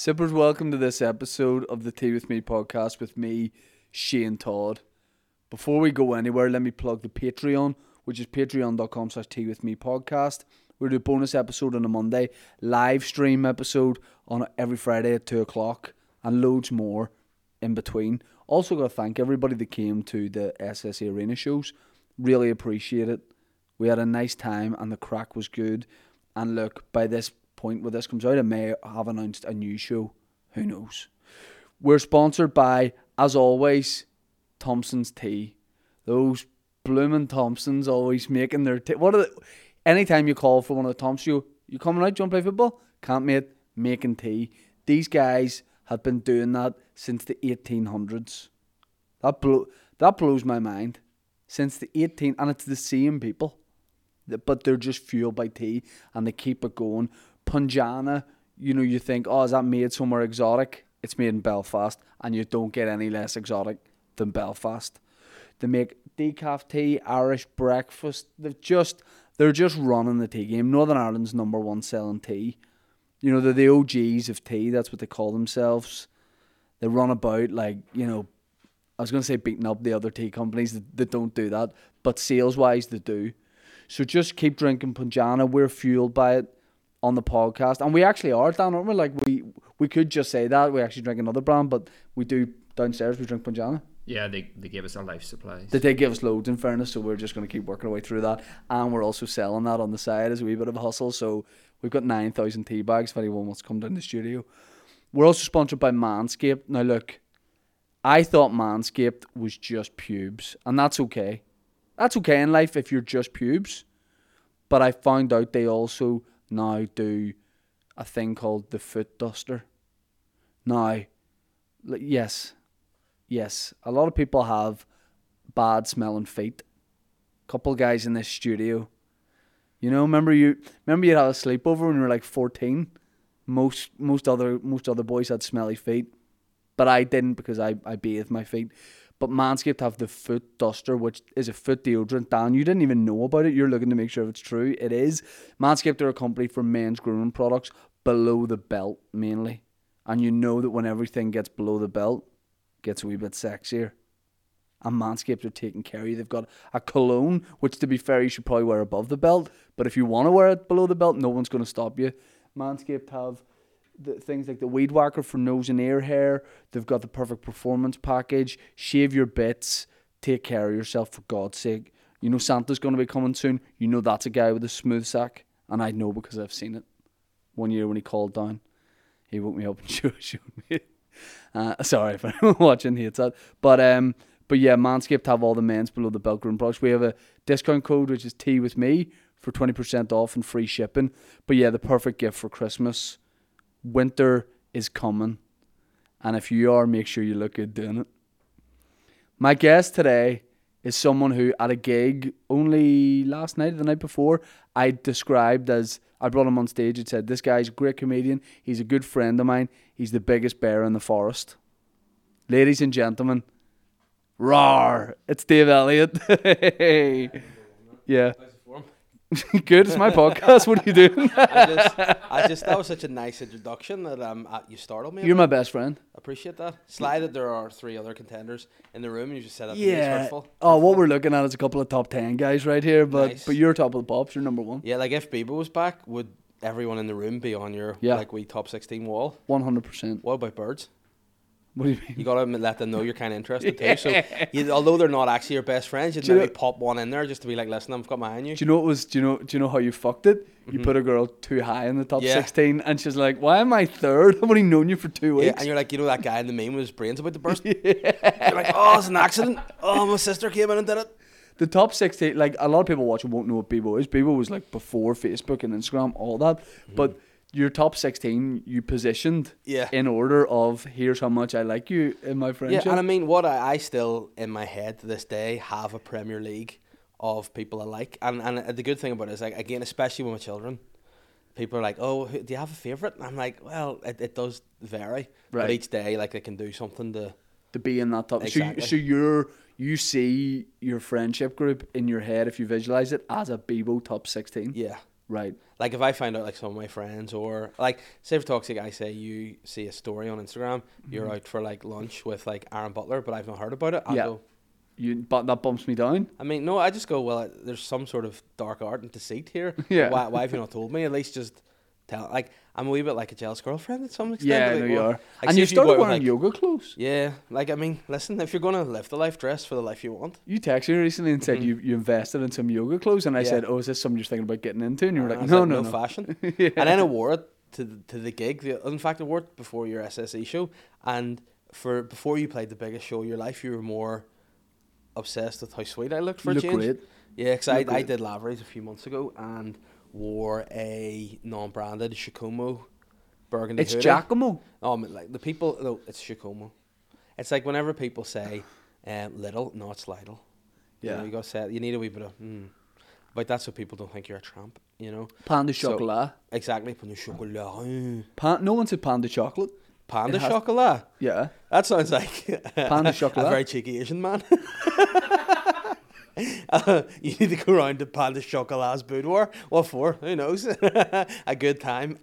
Sippers, welcome to this episode of the Tea With Me podcast with me, Shane Todd. Before we go anywhere, let me plug the Patreon, which is patreon.com/Tea With Me podcast. We'll do a bonus episode on a Monday, live stream episode on every Friday at 2 o'clock, and loads more in between. Also got to thank everybody that came to the SSE Arena shows. Really appreciate it. We had a nice time and the crack was good. And look, by this point where this comes out, I may have announced a new show. Who knows? We're sponsored by, as always, Thompson's Tea. Those bloomin' Thompsons always making their tea. Anytime you call for one of the Thompsons, you coming out, do you want to play football? Can't, mate. Making tea. These guys have been doing that since the 1800s. That blows my mind. Since the and it's the same people, but they're just fueled by tea and they keep it going. Punjana, you think, oh, is that made somewhere exotic? It's made in Belfast, and you don't get any less exotic than Belfast. They make decaf tea, Irish breakfast. They're just running the tea game. Northern Ireland's number one selling tea. They're the OGs of tea. That's what they call themselves. They run about like, I was going to say beating up the other tea companies that don't do that, but sales-wise they do. So just keep drinking Punjana. We're fueled by it on the podcast. And we actually are, Dan, aren't we? Like, we could just say that. We actually drink another brand, but we do downstairs, we drink Punjana. Yeah, they gave us our life supplies. They did give us loads, in fairness, so we're just going to keep working our way through that. And we're also selling that on the side as a wee bit of a hustle. So we've got 9,000 tea bags if anyone wants to come down to the studio. We're also sponsored by Manscaped. Now, look, I thought Manscaped was just pubes, and that's okay. That's okay in life if you're just pubes. But I found out they also now do a thing called the foot duster. Now, yes, a lot of people have bad smelling feet. Couple guys in this studio. Remember you'd have a sleepover when you were like 14? Most other boys had smelly feet. But I didn't because I bathed my feet. But Manscaped have the foot duster, which is a foot deodorant. Dan, you didn't even know about it. You're looking to make sure if it's true. It is. Manscaped are a company for men's grooming products below the belt, mainly. And you know that when everything gets below the belt, it gets a wee bit sexier. And Manscaped are taking care of you. They've got a cologne, which to be fair, you should probably wear above the belt. But if you want to wear it below the belt, no one's going to stop you. Manscaped have the things like the weed whacker for nose and ear hair. They've got the perfect performance package. Shave your bits. Take care of yourself, for God's sake. Santa's going to be coming soon. That's a guy with a smooth sack. And I know because I've seen it. One year when he called down, he woke me up and showed me. Sorry if anyone watching hates that. But yeah, Manscaped have all the men's below the belt grooming products. We have a discount code, which is Tea With Me, for 20% off and free shipping. But yeah, the perfect gift for Christmas. Winter is coming, and if you are, make sure you look good doing it. My guest today is someone who, at a gig only last night or the night before, I described as, I brought him on stage and said, this guy's a great comedian, he's a good friend of mine, he's the biggest bear in the forest. Ladies and gentlemen, roar, it's Dave Elliott. Hey. Yeah. Good, it's my podcast. What are you doing? That was such a nice introduction that you startled me. You're my best friend. Appreciate that. Sly that there are 3 other contenders in the room, and you just said that. Yeah. Hurtful. Oh, what we're looking at is a couple of top 10 guys right here, but Nice. but you're top of the pops. You're number one. Yeah, like if Bieber was back, would everyone in the room be on your like wee top 16 wall? 100%. What about birds? What do you mean? You gotta let them know you're kind of interested too. So, although they're not actually your best friends, you'd maybe pop one in there just to be like, "Listen, I've got my eye on you." Do you know how you fucked it? You put a girl too high in the top 16, and she's like, "Why am I third? I've only known you for 2 weeks." Yeah, and you're like, that guy in the meme with his brains about to burst. You're like, "Oh, it's an accident. Oh, my sister came in and did it." The top 16, like a lot of people watching won't know what Bebo is. Bebo was like before Facebook and Instagram, all that, but. Your top 16, you positioned in order of here's how much I like you in my friendship. Yeah, and I mean, what I still, in my head to this day, have a Premier League of people I like. And the good thing about it is, like, again, especially with my children, people are like, oh, do you have a favourite? And I'm like, well, it does vary. Right. But each day, like, they can do something to be in that top. Exactly. So you see your friendship group in your head, if you visualise it, as a Bebo top 16. Yeah. Right. Like if I find out like some of my friends or like say for toxic, I say you see a story on Instagram, you're out for like lunch with like Aaron Butler, but I've not heard about it. I'll Yeah. go. But that bumps me down. I mean, no, I just go. Well, there's some sort of dark art and deceit here. Yeah. Why have you not told me? At least just tell. Like I'm a wee bit like a jealous girlfriend at some extent. Yeah, I like, know you well, are. like, And see you if go out started with, wearing like, yoga clothes. Yeah, like I mean, listen, if you're gonna live the life, dress for the life you want. You texted me recently and said you invested in some yoga clothes, and I Yeah. said, "Oh, is this something you're thinking about getting into?" And you were I like, was "No, like, no, no." fashion. Yeah. And then I wore it to the gig. In fact, I wore it before your SSE show. And before you played the biggest show of your life, you were more obsessed with how sweet I looked for You a look change. great. Yeah, because You I look great. did Lavery's a few months ago and wore a non-branded Shikomo burgundy It's hoodie. Giacomo. Oh, I mean, like the people, no, it's Shikomo. It's like whenever people say little, no, it's Lidl. You Yeah. know, you got to say it. You need a wee bit of, But that's so people don't think you're a tramp, you know? Pain de So- chocolat. Exactly. Pain de chocolat. No one said pain de chocolate. Pain It de has- chocolat. Yeah. That sounds like Pain de a chocolat. very cheeky Asian man. You need to go round to Pain de Chocolat's boudoir. What for? Who knows? A good time.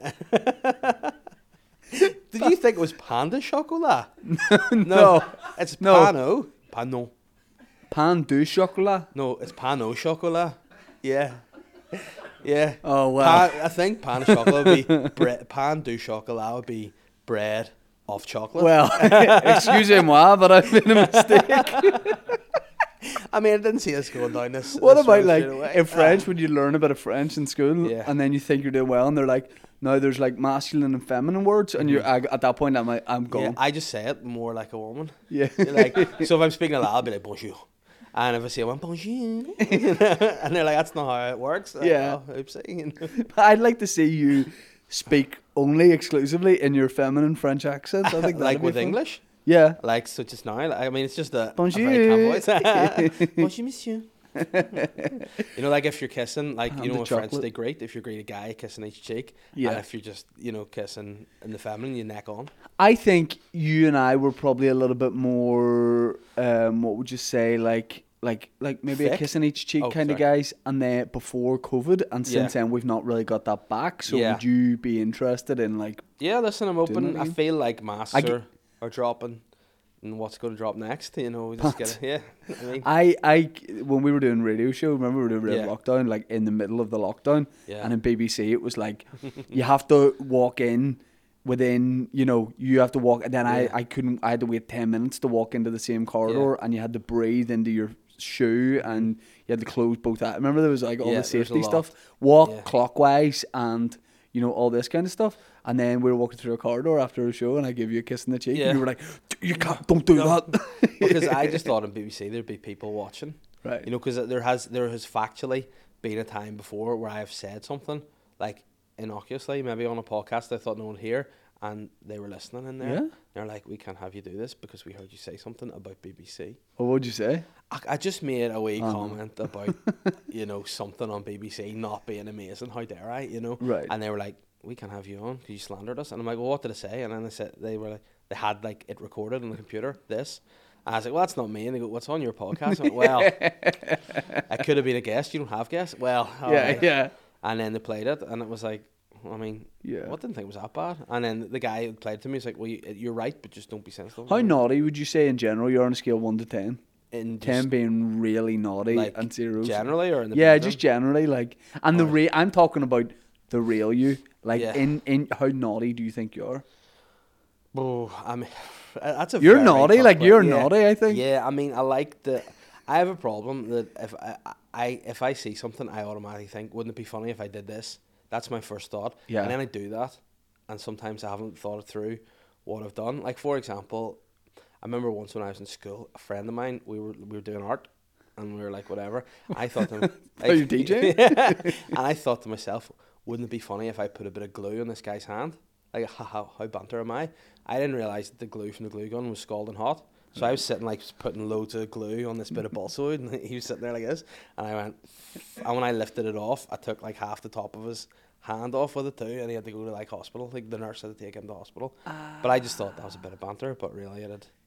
Did you think it was Pain de Chocolat? No. It's No. Pano. Pano. Pain du chocolat. No, it's Pano Chocolat. Yeah. Yeah. Oh, wow. I think Pain de Chocolat would be Pain du Chocolat would be bread of chocolate. Well, excusez-moi, but I've made a mistake. I mean, I didn't see us going down this. What this about road like straight away. in French when you learn a bit of French in school Yeah. and then you think you're doing well and they're like, no, there's like masculine and feminine words and at that point I'm like, I'm Yeah, gone. I just say it more like a woman. Yeah. Like, so if I'm speaking aloud, I'll be like bonjour, and if I say I want bonjour, and they're like, that's not how it works. Like, Yeah. oh, oopsie. I'd like to see you speak only exclusively in your feminine French accent. I think that'd Like be with fun. English, Yeah. like so just now. Like, I mean, it's just a Bonjour. very calm voice. Bonjour, monsieur. You know, like if you're kissing, like Ham you know, the in French chocolate. they greet if you're greeting a guy kissing each cheek. Yeah. And if you're just kissing in the feminine, you neck on. I think you and I were probably a little bit more, what would you say, like maybe a Thick? kissing each cheek Oh, kind of sorry. guys, and then before COVID, and since Yeah. then we've not really got that back. So Yeah. would you be interested in like? Yeah, listen, I'm Doing open. it I again? feel like masks I get- are dropping, and what's going to drop next? You know, we just Pants. get yeah. I mean, I when we were doing radio show, remember we were doing Red Yeah. Lockdown, like in the middle of the lockdown, Yeah. and in BBC it was like you have to walk in within, you have to walk, and then Yeah. I had to wait 10 minutes to walk into the same corridor, and you had to breathe into your shoe, and you had to close both eyes. Remember there was like all Yeah, the there was a safety lot. stuff, walk Yeah. clockwise, and all this kind of stuff. And then we were walking through a corridor after a show, and I gave you a kiss in the cheek, Yeah. and you were like, "You can't, don't do No. that." because I just thought in BBC there'd be people watching. Right. You know, because there has factually been a time before where I have said something like innocuously, maybe on a podcast I thought no one would hear, and they were listening in there. Yeah. They're like, "We can't have you do this because we heard you say something about BBC." Well, what'd you say? I just made a wee Uh-huh. comment about something on BBC not being amazing. How dare I? Right. And they were like, "We can't have you on because you slandered us." And I'm like, "Well, what did I say?" And then they were like, they had like it recorded on the computer. This. And I was like, "Well, that's not me." And they go, "What's on your podcast?" I went, "Well, I could have been a guest. You don't have guests." Well, all right. Yeah. And then they played it, and it was like, I mean, Yeah. what didn't think it was that bad. And then the guy who played it to me was like, "Well, you're right, but just don't be sensitive." How naughty would you say in general you're on a scale of 1 to 10? In 10 just being really naughty like and 0 generally or in the yeah, bedroom? just generally like, and the Alright. I'm talking about the real you. Like Yeah. in how naughty do you think you are? Oh, I mean, that's a You're very naughty, tough like one. you're Yeah. naughty. I think. Yeah, I mean, I have a problem that if I see something, I automatically think, wouldn't it be funny if I did this? That's my first thought. Yeah. And then I do that, and sometimes I haven't thought it through what I've done. Like for example, I remember once when I was in school, a friend of mine, we were doing art, and we were like, whatever. I thought to Oh, you're DJing? and I thought to myself, wouldn't it be funny if I put a bit of glue on this guy's hand? Like, how banter am I? I didn't realise that the glue from the glue gun was scalding hot. So I was sitting like putting loads of glue on this bit of balsa wood, and he was sitting there like this. And I went, and when I lifted it off, I took like half the top of his hand off with it too, and he had to go to like hospital. Like the nurse had to take him to hospital. But I just thought that was a bit of banter, but really it had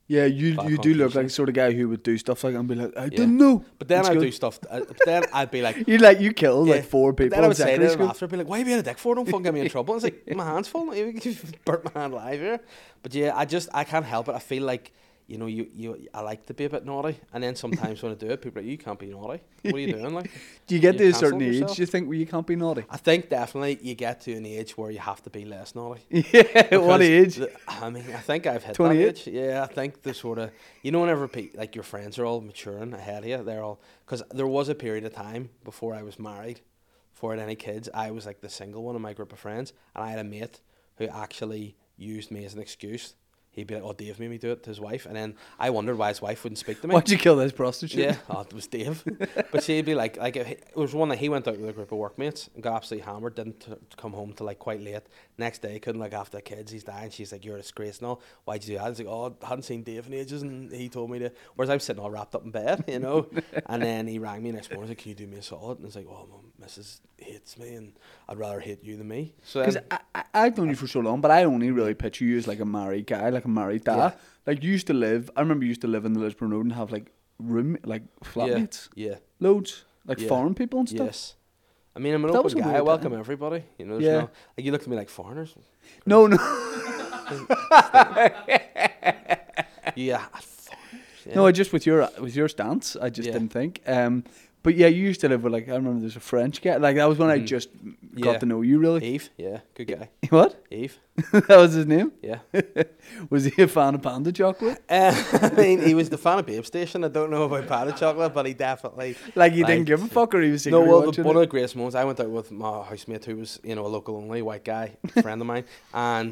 Yeah, you Bad do look like connotation. the sort of guy who would do stuff like that and be like, I didn't know. But then It's I'd good. do stuff. But then I'd be like, You killed like 4 But people then I in would say to secondary them school. after, I'd be like, why are you being a dick for? Don't fucking get me in trouble. And it's like, my hand's full. You've burnt my hand live here. But yeah, I can't help it. I feel like, you know, I like to be a bit naughty. And then sometimes when I do it, people are like, you can't be naughty. What are you doing? Like, Do you get you to a cancel certain age, yourself? do you think, where you can't be naughty? I think definitely you get to an age where you have to be less naughty. Yeah, what Because age? I mean, I think I've hit 28? that age. Yeah, I think the sort of, you know, whenever like your friends are all maturing ahead of you, they're all, because there was a period of time before I was married, before I had any kids, I was like the single one in my group of friends, and I had a mate who actually used me as an excuse. He'd be like, oh, Dave made me do it to his wife, and then I wondered why his wife wouldn't speak to me. Why'd you kill this prostitute? Yeah, oh, it was Dave. But she'd be like it was one that he went out with a group of workmates and got absolutely hammered, didn't come home till like quite late. Next day, couldn't look after the kids, he's dying. She's like, you're a disgrace and all. Why'd you do that? I was like, oh, I hadn't seen Dave in ages, and he told me to. Whereas I'm sitting all wrapped up in bed, you know. And then he rang me next morning, like, can you do me a solid? And it's like, oh, my missus hates me, and I'd rather hate you than me. So Because I've known you for so long, but I only really picture you as like a married guy, like a married dad. Yeah. Like you used to live, I remember you used to live in the Lisburn Road and have like flatmates, yeah, loads, like Yeah. foreign people and stuff. yes. I mean, I'm an That was open a guy. I weird welcome time. everybody. You know, there's Yeah. no, like you look at me like foreigners. No, no, Yeah, no. I just with your stance, I just Yeah. didn't think. But yeah, you used to live with like I remember there's a French guy. Like that was when I just got Yeah. to know you really. Eve, yeah, good guy. What? Eve, That was his name. yeah. Was he a fan of Panda chocolate? I mean, he was the fan of Babe Station. I don't know about Panda Chocolate, but he definitely. Like he Like- didn't give a fuck, or he was No, secretly well, watching one it? of the greatest moments, I went out with my housemate who was, you know, a local only white guy, a friend of mine, and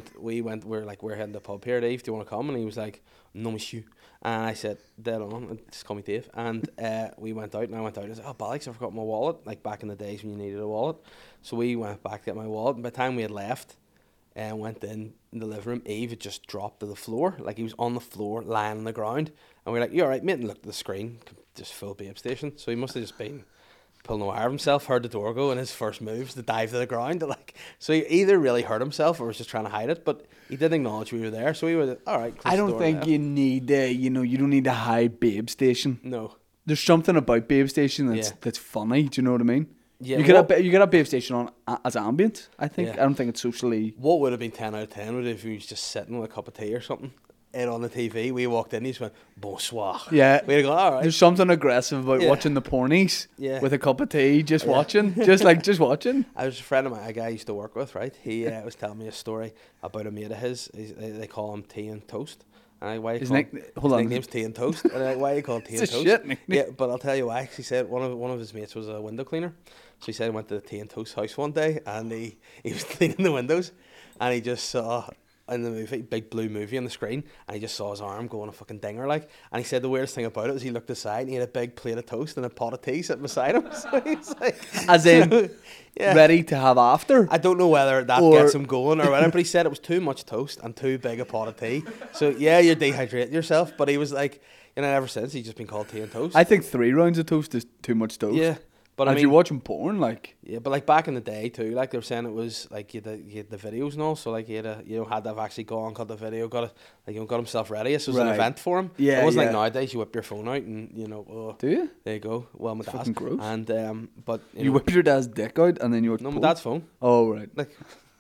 we're heading to the pub here, Dave, do you want to come? And he was like, no, monsieur. And I said, dead on, just call me Dave. And we went out, and I went out, and I said, oh, bollocks, I forgot my wallet, like back in the days when you needed a wallet. So we went back to get my wallet, and by the time we had left, and went in the living room, Eve had just dropped to the floor, like he was on the floor, lying on the ground, and we were like, you alright, mate? And looked at the screen, just full Babe Station, so he must have just been pulling the wire of himself, heard the door go, and his first moves to dive to the ground, so he either really hurt himself or was just trying to hide it, but he did acknowledge we were there, so we were, alright, I don't think you need, you know, don't need a high Babe Station. No. There's something about Babe Station Yeah. that's funny. Do you know what I mean? Yeah, you what- could have Babe Station on as ambient. I think. Yeah. I don't think it's socially. What would have been 10 out of 10 would have if he was just sitting with a cup of tea or something, and on the TV, we walked in, he just went, bonsoir. Yeah. We'd go, alright. There's something aggressive about Yeah. watching the pornies Yeah. with a cup of tea, just Yeah. watching, just watching. I was a friend of mine, a guy I used to work with, right? He was telling me a story about a mate of his. They call him Tea and Toast. And I, why you His call nick- him, hold his on. nickname's Tea and Toast. And I'm like, why you call it Tea It's and a Toast? shit nickname. Yeah, but I'll tell you why. 'Cause he said one of his mates was a window cleaner. So he said he went to the Tea and Toast house one day, and he was cleaning the windows, and he just saw in the movie, big blue movie on the screen, and he just saw his arm going a fucking dinger like. And he said the weirdest thing about it was he looked aside and he had a big plate of toast and a pot of tea sitting beside him. So he's like, As in, yeah. ready to have after. I don't know whether that Or- gets him going or whatever, but he said it was too much toast and too big a pot of tea. So yeah, you're dehydrating yourself. But he was like, you know, ever since he's just been called Tea and Toast. I think 3 rounds of toast is too much toast. yeah, but And I if mean, you're watching porn, like yeah, but like back in the day too, like they were saying it was like you had the videos and all, so like he had had to have actually gone, cut the video, got himself ready. This was an Right. event for him. Yeah, it wasn't yeah. like nowadays you whip your phone out and oh, do you? there you go. Well, my dad's Fucking gross. and but You know, whip your dad's dick out and then you. no, my dad's phone. Oh right. Like,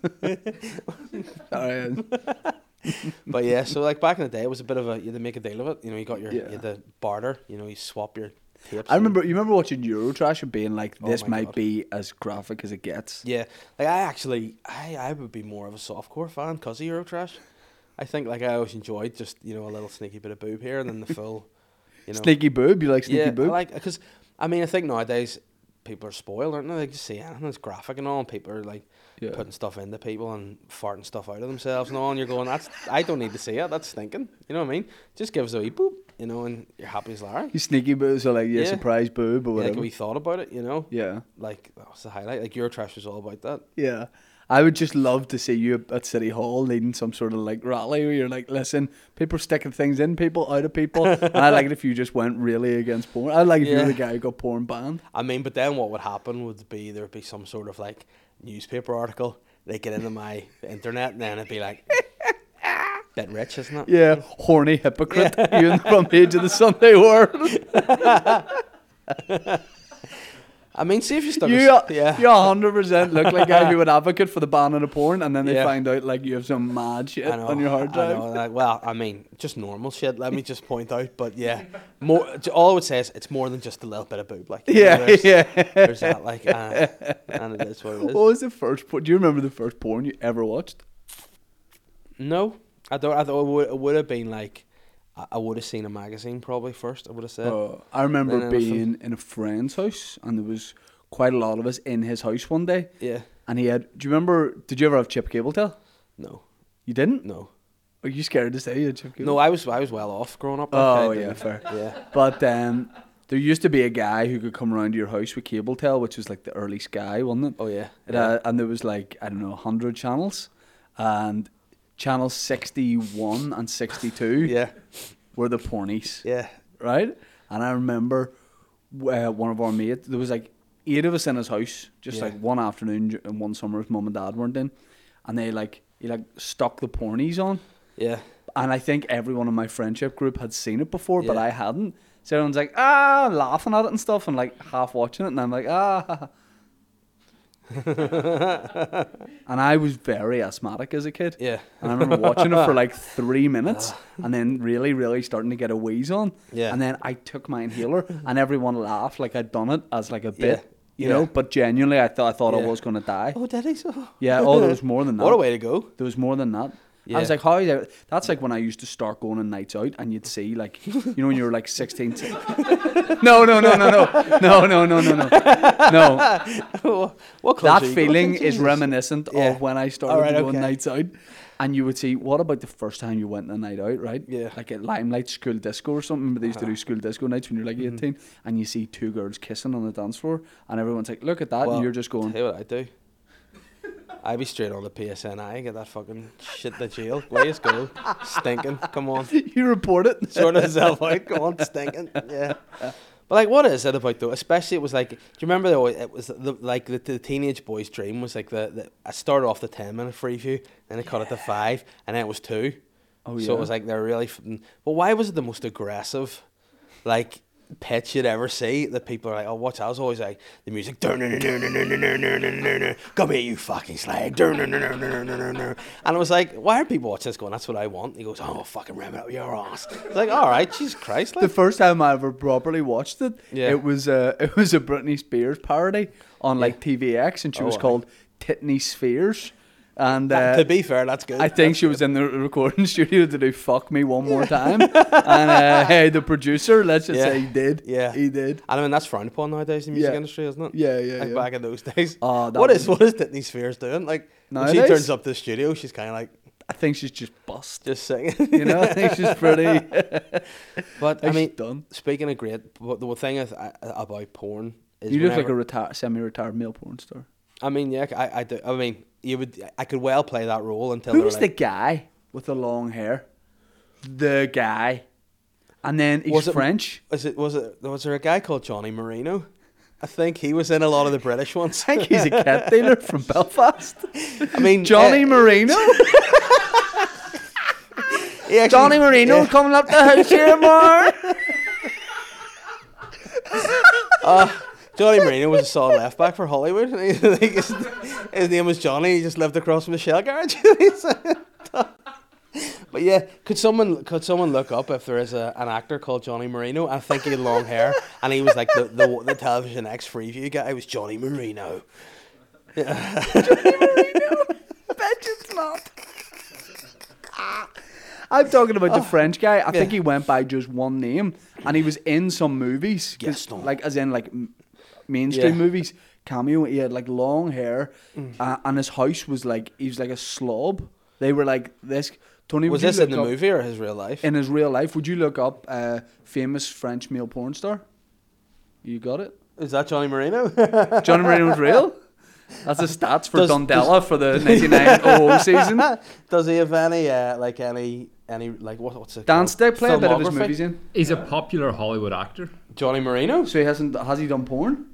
Alright. but yeah, so like back in the day, it was a bit of a you had to make a deal of it. You know, you got your Yeah. you had to barter. You know, you swap your tapes. I remember. You remember watching Eurotrash and being like, Oh "This my might God. be as graphic as it gets." Yeah, like I would be more of a softcore fan because of Eurotrash. I think like I always enjoyed just a little sneaky bit of boob here and then the full, Sneaky boob. You like sneaky yeah, boob? I like because I mean I think nowadays people are spoiled, aren't they? They just see anything that's graphic and all, and people are like Yeah. putting stuff into people and farting stuff out of themselves and all, and you're going, I don't need to see it. That's stinking. You know what I mean? Just give us a wee boop, and you're happy as Larry. You sneaky boob, so like Yeah. surprise boob or Like whatever. we thought about it, Yeah. Like that was the highlight. Like Eurotrash was all about that. Yeah. I would just love to see you at City Hall leading some sort of like rally where you're like, listen, people are sticking things in people, out of people. And I like it if you just went really against porn. I like if you were Yeah. the guy who got porn banned. I mean, but then what would happen would be there would be some sort of like newspaper article. They get into my internet and then it'd be like, Bit rich, isn't it? Yeah, horny hypocrite. You in the front page of the Sunday World. I mean, see if you stuck. You 100% look like a guy who would advocate for the banning of porn, and then they find out like you have some mad shit on your hard drive. I know, like, well, I mean, just normal shit. Let me just point out, but yeah, more. All I would say is it's more than just a little bit of boob. Like, there's that, like, and it is what it is. What was the first? Do you remember the first porn you ever watched? No, I don't. I thought it would have been like, I would have seen a magazine probably first. I would have said. I remember being in a friend's house, and there was quite a lot of us in his house one day. Yeah. And he had. Do you remember? Did you ever have Chip Cable-Tel? No. You didn't? No. Are you scared to say you had Chip Cable? No, I was well off growing up. Oh yeah, fair. Yeah. But there used to be a guy who could come around to your house with Cable-Tel, which was like the early Sky, wasn't it? Oh yeah. And there was like, I don't know, 100 channels, and channels 61 and 62 were the pornies. Yeah. Right? And I remember one of our mates, there was like 8 of us in his house, just like one afternoon and one summer his mum and dad weren't in, and he stuck the pornies on. Yeah. And I think everyone in my friendship group had seen it before, but I hadn't. So everyone's like, laughing at it and stuff, and like half watching it, and I'm like, And I was very asthmatic as a kid. Yeah. And I remember watching it for like 3 minutes, and then really, really starting to get a wheeze on. Yeah. And then I took my inhaler, and everyone laughed like I'd done it as like a bit. You know, but genuinely, I thought I was going to die. Oh, did he? So? Yeah. Oh, there was more than that. What a way to go. There was more than that. Yeah. I was like, how is it? That's like when I used to start going on nights out, and you'd see like, you know, when you were like 16. No. What that feeling is reminiscent of when I started to go on nights out. And you would see, what about the first time you went on a night out, right? Yeah. Like at Limelight School Disco or something, but they used to do school disco nights when you're like 18, and you see 2 girls kissing on the dance floor, and everyone's like, look at that, and you're just going... Tell you what I do. I'd be straight on the PSNI, get that fucking shit to jail. Way to go. Stinking. Come on. You report it. Sort yourself out. Come on, stinking. Yeah. But like, what is it about though? Especially, it was like, do you remember it was the teenage boy's dream was like I started off the 10-minute free view, then it cut it to 5, and then it was 2. Oh yeah. So it was like they're really. But why was it the most aggressive, like, pitch you'd ever see that people are like, oh, what's that? I was always like the music, come here you fucking slag, and I was like, why are people watching this going, that's what I want? And he goes, oh, fucking ram it up your ass. It's like, all right, Jesus Christ. Like. The first time I ever properly watched it, it was a Britney Spears parody on like TVX, and she was called Titney Spheres. And to be fair, that's good. I think she was in the recording studio to do "Fuck Me One More Time," and hey, the producer, let's just say, he did. Yeah, he did. And I mean, that's frowned upon nowadays in the music industry, isn't it? Yeah. Like back in those days. What is Titney Spheres doing? Like nowadays? When she turns up to the studio, she's kind of like, I think she's just bust, just singing. You know, I think she's pretty. But I mean, speaking of great, the thing about porn is you look like a semi-retired male porn star. I mean, yeah, I do. I mean, I could well play that role until. Who's the guy with the long hair? The guy, and then he's French. Was there a guy called Johnny Marino? I think he was in a lot of the British ones. I think he's a cat dealer from Belfast. I mean, Johnny Marino. Johnny Marino coming up the house here tomorrow. Johnny Marino was a solid left back for Hollywood. His name was Johnny. He just lived across from the Shell garage. But yeah, could someone look up if there is an actor called Johnny Marino? I think he had long hair, and he was like the Television X Freeview guy. It was Johnny Marino. Yeah. Johnny Marino. I bet it's not. I'm talking about the French guy. I think he went by just one name, and he was in some movies, like as in like mainstream movies. Cameo. He had like long hair, and his house was like he was like a slob. They were like this. Tony, was this in the movie or his real life? In his real life, would you look up famous French male porn star? You got it. Is that Johnny Marino? Johnny Marino was real. That's the stats for Dundela for the 99-00 season. Does he have any like what's it? Dance Stick play a bit of his movies in. He's a popular Hollywood actor. Johnny Marino. So has he done porn?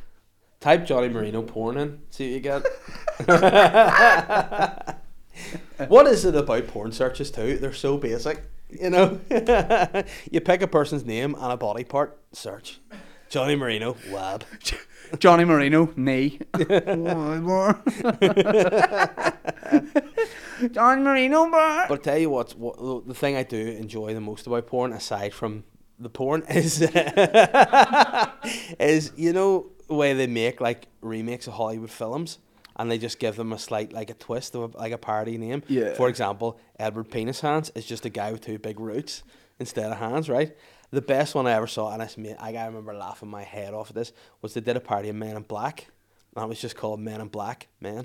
Type Johnny Marino porn in. See what you get. What is it about porn searches too? They're so basic, you know. You pick a person's name and a body part, search. Johnny Marino, wab. Johnny Marino, knee. Johnny Marino, bar. But I'll tell you what the thing I do enjoy the most about porn, aside from the porn, is is you know the way they make like remakes of Hollywood films, and they just give them a slight like a twist of like a parody name. Yeah. For example, Edward Penis Hands is just a guy with two big roots instead of hands, right? The best one I ever saw, and I remember laughing my head off at this, was they did a parody of Men in Black, and it was just called Men in Black, Man.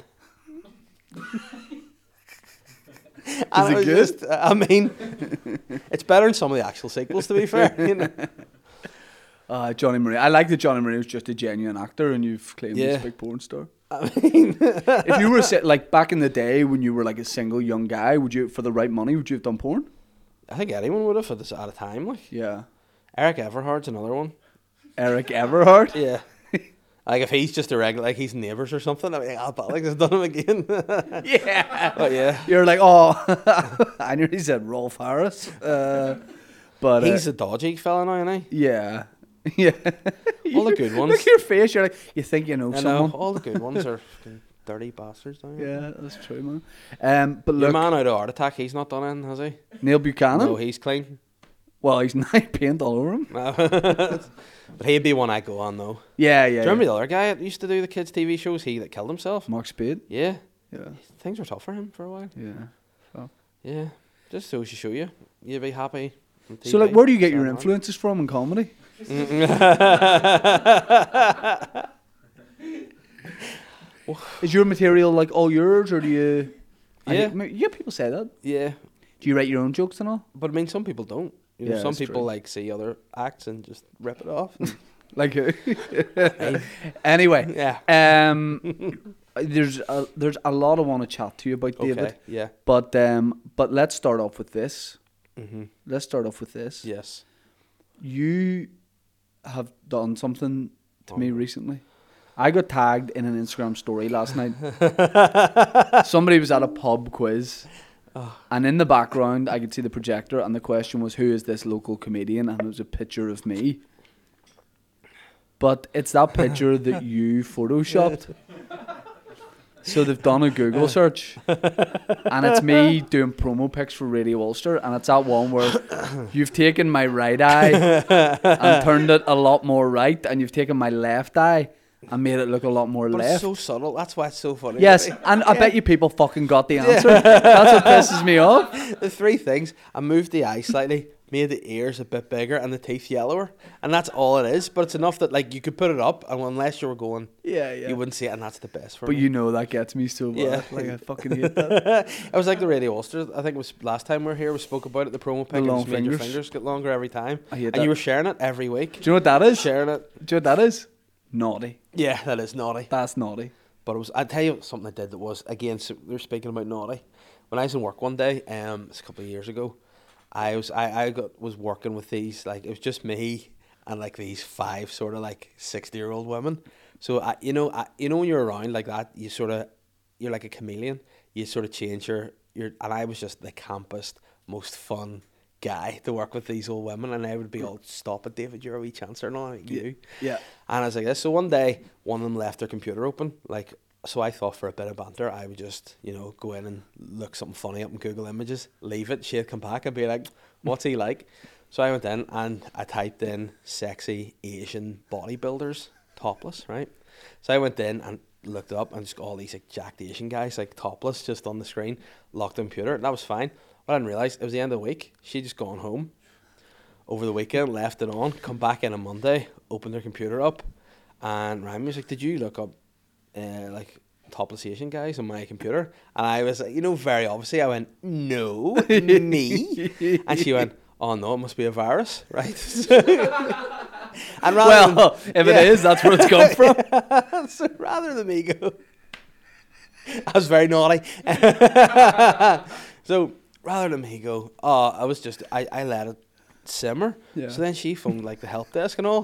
Is it good? I mean, it's better than some of the actual sequels, to be fair. You know? Johnny Marino. I like that Johnny Marino's just a genuine actor, and you've claimed he's a big porn star. I mean, If you were like back in the day when you were like a single young guy, would you, for the right money, would you have done porn? I think anyone would have at a time. Like Yeah. Eric Everhard's another one. Eric Everhard. Yeah. Like if he's just a regular, like he's Neighbours or something, I mean, Alex has done him again. Yeah. But yeah, You're like, oh, I knew he said Rolf Harris. But he's a dodgy fella now, isn't he? yeah. Yeah. All the good ones. Look at your face. You're like, you think you know I someone. know, all the good ones are fucking dirty bastards. Now. Yeah, that's true, man. But Your look, man out of Art Attack, he's not done in, has he? Neil Buchanan. No, he's clean. Well, he's now paint all over him. No. But he'd be one I go on though. Yeah, yeah. Do you remember the other guy that used to do the kids' TV shows? He that killed himself. Mark Spade? Yeah, Yeah. things were tough for him for a while. Yeah. Yeah, just so to show you, you'd be happy. on So, TV. like, where do you get your Sad man. influences from in comedy? Is your material like all yours, or do you? Yeah. Yeah, people say that. Yeah, Do you write your own jokes and all? but I mean, some people don't. You know, Yeah, some that's people true. like see other acts and just rip it off. Like, anyway, Yeah. there's a lot I want to chat to you about, David. Okay. Yeah. But let's start off with this. Mhm. Let's start off with this. Yes. You have done something to me Oh. recently. I got tagged in an Instagram story last night. Somebody was at a pub quiz, and in the background I could see the projector, and the question was, who is this local comedian? And it was a picture of me. But it's that picture that you photoshopped. So they've done a Google search, and it's me doing promo pics for Radio Ulster, and it's that one where you've taken my right eye and turned it a lot more right, and you've taken my left eye and made it look a lot more But left. it's so subtle. That's why it's so funny. Yes, and I bet you people fucking got the answer. That's what pisses me off. The three things: I moved the eye slightly, made the ears a bit bigger, and the teeth yellower, and that's all it is. But it's enough that like you could put it up, and unless you were going, Yeah, yeah. you wouldn't see it, and that's the best for But me. you know that gets me so bad. Yeah. Like, I fucking hate that. It was like the Radio Ulster. I think it was last time we were here. We spoke about it. The promo pic. The It long just made your fingers. fingers get longer every time. I hate and that. you were sharing it every week. Do you know what that is? Do Sharing it. you know what that is? Naughty. Yeah, that is naughty. That's naughty. But it was. I'll tell you something I did that was again. So we were speaking about naughty. When I was in work one day, it's a couple of years ago, I was working with these, like, it was just me and like these 5 sort of like 60-year-old women. So you know when you're around like that, you're like a chameleon. You sort of change your and I was just the campest, most fun guy to work with these old women, and I would be all, stop it, David, you're a wee chancer now, you. Yeah. And I was like this. So one day, one of them left their computer open, like. So I thought for a bit of banter, I would just, go in and look something funny up in Google Images, leave it, she'd come back and be like, what's he like? So I went in and I typed in sexy Asian bodybuilders, topless, right? So I went in and looked up and just got all these like jacked Asian guys, like topless, just on the screen, locked the computer. That was fine. But I didn't realise, it was the end of the week. She'd just gone home over the weekend, left it on, come back in on Monday, opened her computer up, and rang me, was like, did you look up like topless Asian guys on my computer? And I was like, very obviously, I went, no, me. And she went, oh no, it must be a virus, right? And Well, if it is, that's where it's come from. so rather than me go, I was very naughty. So rather than me go, I let it simmer. Yeah. So then she phoned like the help desk and all.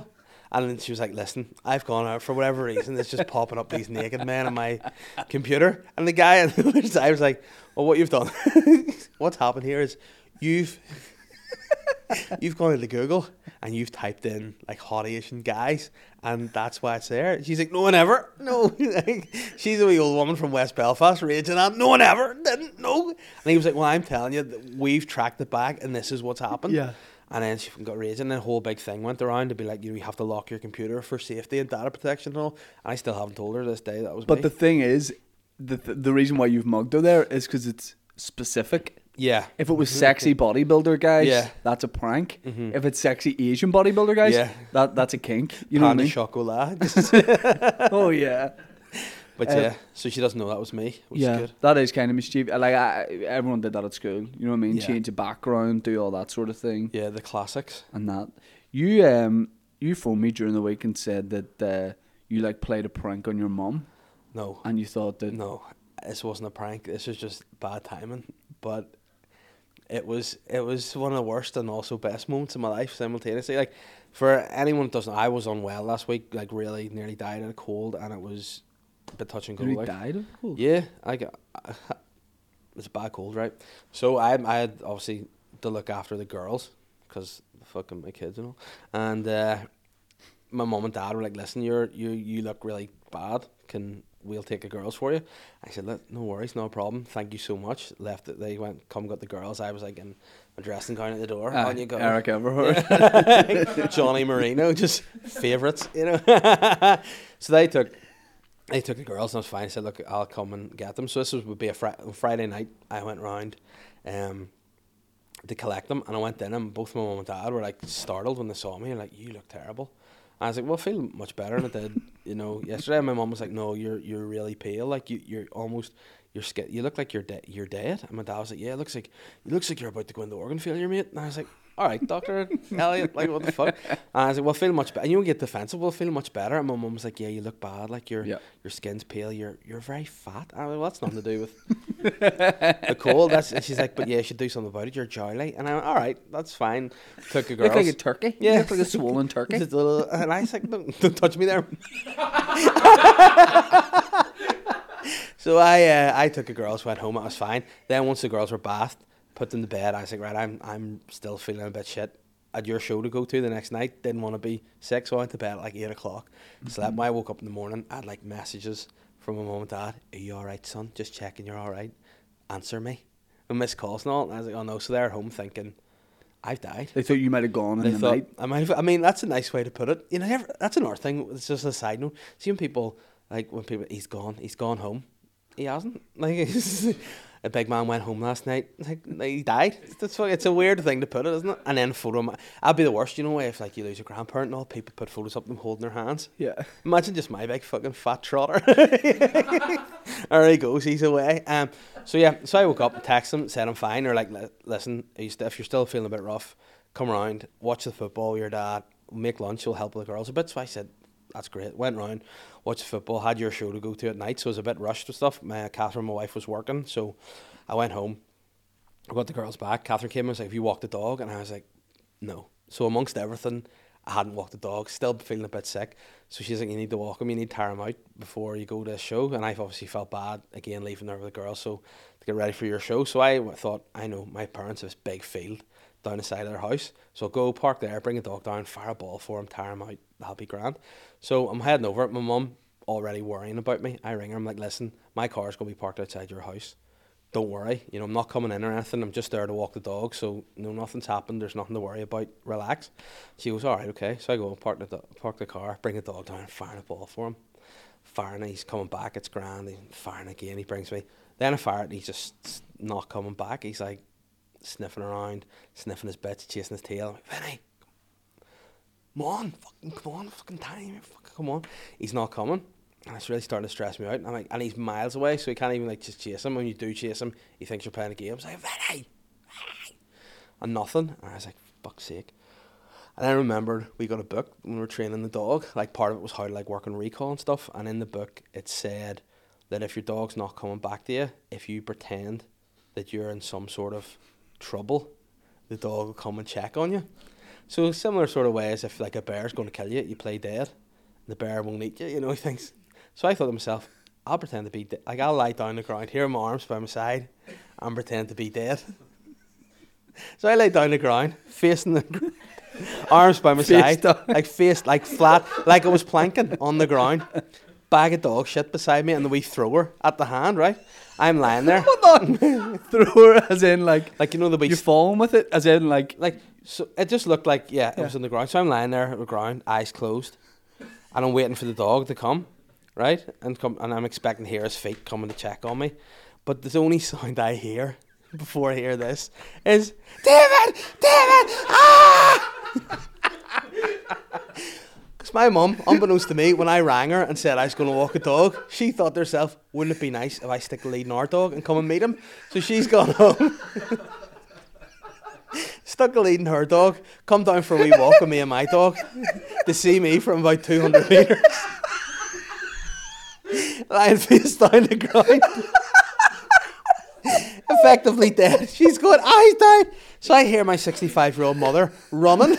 And then she was like, listen, I've gone out for whatever reason. It's just popping up these naked men on my computer. And the guy on the other side was like, well, what you've done, what's happened here is you've gone into Google and you've typed in like hot Asian guys, and that's why it's there. She's like, no one ever. No. She's a wee old woman from West Belfast raging at, no one ever didn't. No. And he was like, well, I'm telling you, that we've tracked it back and this is what's happened. Yeah. And then she got raging, and a whole big thing went around to be like, you know, you have to lock your computer for safety and data protection and all. And I still haven't told her this day that was But me. the thing is, the reason why you've mugged her there is because it's specific. Yeah. If it was sexy bodybuilder guys, Yeah. that's a prank. If it's sexy Asian bodybuilder guys, Yeah. that's a kink. You know Panda what chocolat. I mean? Oh yeah. But yeah, so she doesn't know that was me, which Yeah, is good. that is kind of mischievous. Like everyone did that at school. You know what I mean? Yeah. Change the background, do all that sort of thing, Yeah, the classics. and that. You phoned me during the week and said that you like played a prank on your mum, No. and you thought that No, this wasn't a prank. This was just bad timing. But it was one of the worst and also best moments of my life simultaneously. Like, for anyone that doesn't know, I was unwell last week. Like, really nearly died of a cold, and it was a bit touch and go. you Like, died of cold. yeah, it was a bad cold, right? So I had obviously to look after the girls because fucking my kids and all, and my mum and dad were like, "Listen, you look really bad. We'll take the girls for you?" I said, "No worries, no problem. Thank you so much." Left it. They went, "Come got the girls." I was like in my dressing gown at the door. On you go, Eric Everhart. Johnny Marino, just favourites, you know. So they took the girls, and I was fine. I said, "Look, I'll come and get them." So this would be a Friday night. I went round to collect them, and I went in, and both my mum and dad were like startled when they saw me. Like, "You look terrible." And I was like, "Well, I feel much better than I did, you know, yesterday." And my mum was like, "No, you're really pale. Like you're almost your skin. You look like you're dead." And my dad was like, "Yeah, it looks like you're about to go into organ failure, mate." And I was like, "All right, Doctor Elliot, like what the fuck?" And I was like, "Well, I feel much better." And you don't get defensive. "Well, I feel much better." And my mum was like, "Yeah, you look bad. Like your skin's pale. You're very fat." And I was like, "Well, that's nothing to do with the cold." And she's like, "But yeah, you should do something about it. You're jolly." And I went, "All right, that's fine." Took the You girls. look like a turkey. Yeah. You look like a swollen turkey. Just a little, and I was like, don't touch me there. So I took the girls, went home, I was fine. Then once the girls were bathed, put them to bed, I was like, right, I'm still feeling a bit shit. I had your show to go to the next night, didn't want to be sick, so I went to bed at like 8 o'clock. Slept. When I woke up in the morning, I had like messages from my mum and dad. "Are you alright, son? Just checking you're alright. Answer me." And missed calls and all. And I was like, oh no. So they're at home thinking, I've died. They thought you might have gone in the night. I mean, that's a nice way to put it. You know, that's another thing. It's just a side note. See when people, he's gone home. He hasn't. Like, a big man went home last night. Like, he died. It's a weird thing to put it, isn't it? And then I'd be the worst, you know, if like you lose a grandparent and all, people put photos of them holding their hands. Yeah. Imagine just my big fucking fat trotter. There he goes, he's away. So I woke up and texted him, said I'm fine. They're like, "Listen, if you're still feeling a bit rough, come around, watch the football with your dad, make lunch, you'll help the girls a bit." So I said, that's great. Went round, watched the football, had your show to go to at night, so I was a bit rushed with stuff. Catherine, my wife, was working, so I went home. I got the girls back. Catherine came and was like, "Have you walked the dog?" And I was like, "No." So amongst everything, I hadn't walked the dog, still feeling a bit sick. So she's like, "You need to walk him, you need to tire him out before you go to the show." And I've obviously felt bad, again, leaving there with the girls, so to get ready for your show. So I thought, I know my parents have this big field down the side of their house, so I'll go park there, bring a dog down, fire a ball for him, tire him out, that'll be grand. So I'm heading over it. My mum already worrying about me. I ring her, I'm like, "Listen, my car's going to be parked outside your house. Don't worry, you know, I'm not coming in or anything. I'm just there to walk the dog, so nothing's happened. There's nothing to worry about. Relax." She goes, "All right, okay." So I go park the car, bring the dog down, firing a ball for him. Firing, he's coming back. It's grand. He's firing again. He brings me. Then I fire it, and he's just not coming back. He's like sniffing around, sniffing his bits, chasing his tail. I'm like, "Vinny, come on, fucking time, come on." He's not coming. And it's really starting to stress me out. And I'm like, and he's miles away, so he can't even like just chase him. When you do chase him, he thinks you're playing a game. It's like, "Vinny!" And nothing. And I was like, fuck's sake. And I remembered we got a book when we were training the dog. Like, part of it was how to like work on recall and stuff. And in the book, it said that if your dog's not coming back to you, if you pretend that you're in some sort of trouble, the dog will come and check on you. So similar sort of way as if like a bear's going to kill you, you play dead. The bear won't eat you, you know, he thinks. So I thought to myself, I'll pretend to be dead. Like, I'll lie down on the ground, here are my arms by my side, and pretend to be dead. So I lay down on the ground, facing the arms by my side, like face, like flat, like I was planking on the ground. Bag of dog shit beside me and the wee thrower at the hand, right? I'm lying there. Hold on. Thrower as in like you know the wee... You're falling with it as in like... So it just looked like, it was on the ground. So I'm lying there on the ground, eyes closed. And I'm waiting for the dog to come, right? And I'm expecting to hear his feet coming to check on me. But the only sound I hear before I hear this is, David! David! Ah! Because my mum, unbeknownst to me, when I rang her and said I was going to walk a dog, she thought to herself, wouldn't it be nice if I stick a lead in our dog and come and meet him? So she's gone home. Stuck a lead in her dog, come down for a wee walk with me and my dog to see me from about 200 metres. Lying face down the ground. Effectively dead. She's going, he's died. So I hear my 65-year-old mother running.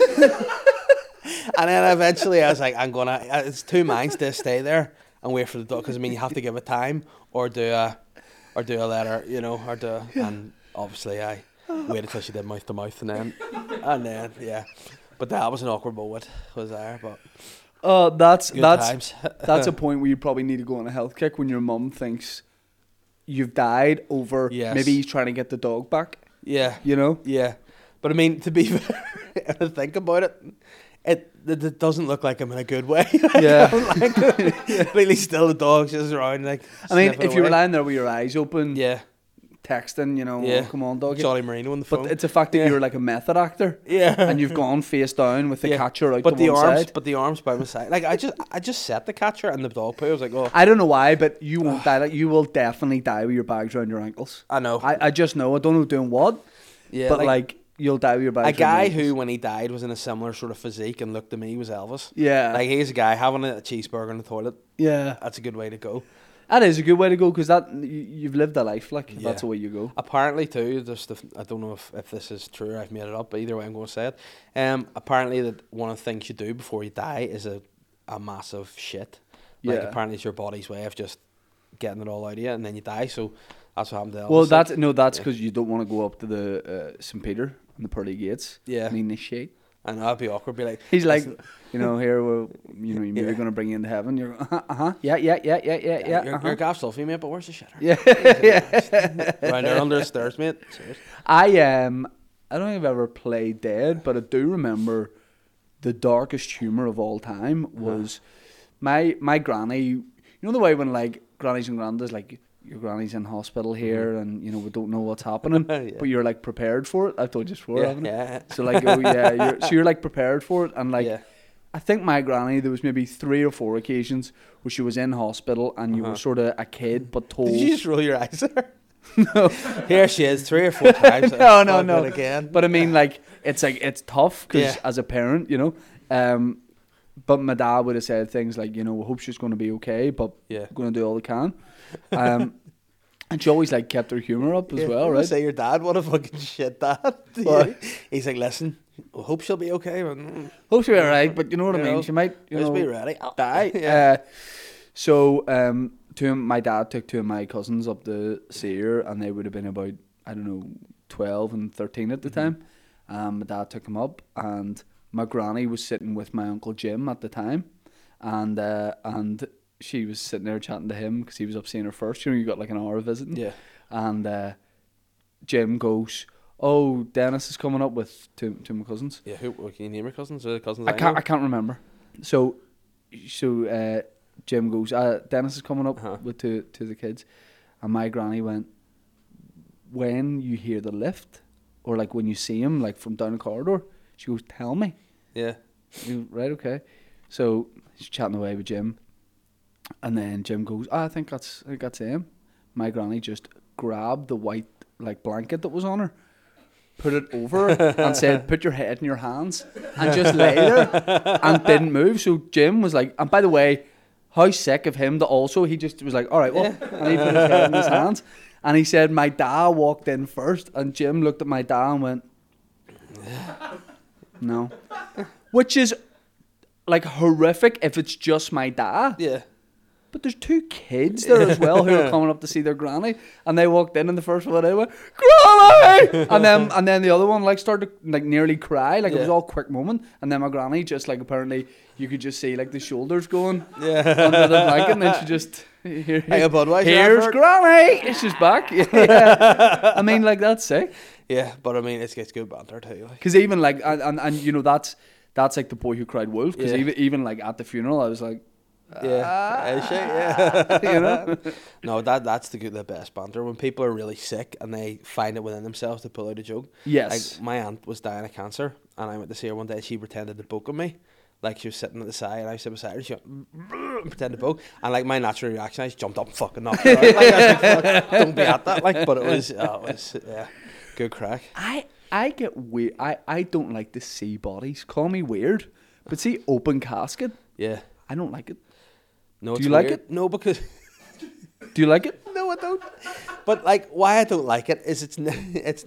And then eventually I was like, it's two minds to stay there and wait for the dog. Because, I mean, you have to give it time or do a letter, you know, and obviously I waited till she did mouth to mouth and then yeah. But that was an awkward moment, was there, but that's times. That's a point where you probably need to go on a health kick when your mum thinks you've died over maybe he's trying to get the dog back. Yeah. You know? Yeah. But I mean, to be fair, if I think about it, it doesn't look like I'm in a good way. Yeah. Completely still, the dog's just around like. I mean, if you were lying there with your eyes open, texting, you know, yeah. Oh, come on, dog. Johnny Marino on the phone. But it's a fact that you're like a method actor. Yeah. And you've gone face down with the catcher out to one side. But the arms by my side. Like I just set the catcher and the dog poo. I was like, oh. I don't know why, but you won't die. Like, you will definitely die with your bags around your ankles. I know. I just know. I don't know doing what. Yeah. But like you'll die with your bags. A guy who, when he died, was in a similar sort of physique and looked at me was Elvis. Yeah. Like, he's a guy having a cheeseburger in the toilet. Yeah. That's a good way to go. That is a good way to go because you've lived a life, like that's the way you go. Apparently too, I don't know if this is true or I've made it up, but either way I'm going to say it. Apparently that one of the things you do before you die is a massive shit. Like apparently it's your body's way of just getting it all out of you and then you die. So that's what happened to Elvis. Well, that's because you don't want to go up to the St. Peter and the pearly gates. Yeah. And initiate. I know, that'd be awkward. Be like, he's like, you know, here, you're maybe going to bring you into heaven. You're yeah. You're gaff stuffy, mate, but where's the shitter? Yeah. Right there under the stairs, mate. Serious. I don't think I've ever played dead, but I do remember the darkest humour of all time was my granny. You know the way when like grannies and grandads, like your granny's in hospital here and you know we don't know what's happening, but you're like prepared for it. I've told you before, haven't I? So like, you're like prepared for it, and like I think my granny, there was maybe 3 or 4 occasions where she was in hospital and you were sort of a kid but told. Did you just roll your eyes at her? No. Here she is 3 or 4 times. no. Again. But I mean, like it's tough because as a parent, you know. But my dad would have said things like, you know, we hope she's going to be okay, but we're going to do all we can. And she always like kept her humour up as well, right? Say your dad, what a fucking shit dad. He's like, listen, I hope she'll be okay. But, hope she'll be alright, but you know what I mean? She might, just be ready. Die. So my dad took 2 of my cousins up to see her, and they would have been about, I don't know, 12 and 13 at the time. My dad took them up, and my granny was sitting with my Uncle Jim at the time, and she was sitting there chatting to him because he was up seeing her first. You know, you got like an hour of visiting. Yeah. And Jim goes, "Oh, Dennis is coming up with two of my cousins." Yeah, who can you name your cousins? Or the cousins I can't remember. So Jim goes, "Dennis is coming up with two of the kids," and my granny went, "When you hear the lift, or like when you see him like from down the corridor," she goes, "Tell me." Yeah. Right, okay. So she's chatting away with Jim, and then Jim goes, "I think that's him." My granny just grabbed the white like blanket that was on her, put it over her, and said, "Put your head in your hands," and just lay there and didn't move. So Jim was like, and by the way, how sick of him that also he just was like, "All right, well," and he put his head in his hands, and he said, "My dad walked in first," and Jim looked at my dad and went, No. Which is like horrific if it's just my dad. Yeah. But there's two kids there as well who are coming up to see their granny, and they walked in, and the first one they went, "Granny!" and then the other one like started to like nearly cry, like it was all a quick moment, and then my granny just like apparently you could just see like the shoulders going under the blanket, and then she just Like a Budweiser here's advert. Granny, she's back. Yeah. I mean like that's sick, Yeah, but I mean it's good banter too. Like. because even like and you know that's like the boy who cried wolf, because Yeah. even like at the funeral I was like. Yeah, is she? Yeah. You know? No, that's the best banter when people are really sick and they find it within themselves to pull out a joke. Yes. Like my aunt was dying of cancer, and I went to see her one day. She pretended to poke at me, like she was sitting at the side, and I was sitting beside her. She went, and pretended to poke, and like my natural reaction, I just jumped up and fucking knocked her out. Like, I was like, "Fuck, don't be at that!" Like, but it was yeah, good crack. I get weird. I don't like to see bodies. Call me weird, but see open casket. Yeah. I don't like it. No, Do it's you like weird. it? No, because. Do you like it? No, I don't. But like, why I don't like it is it's.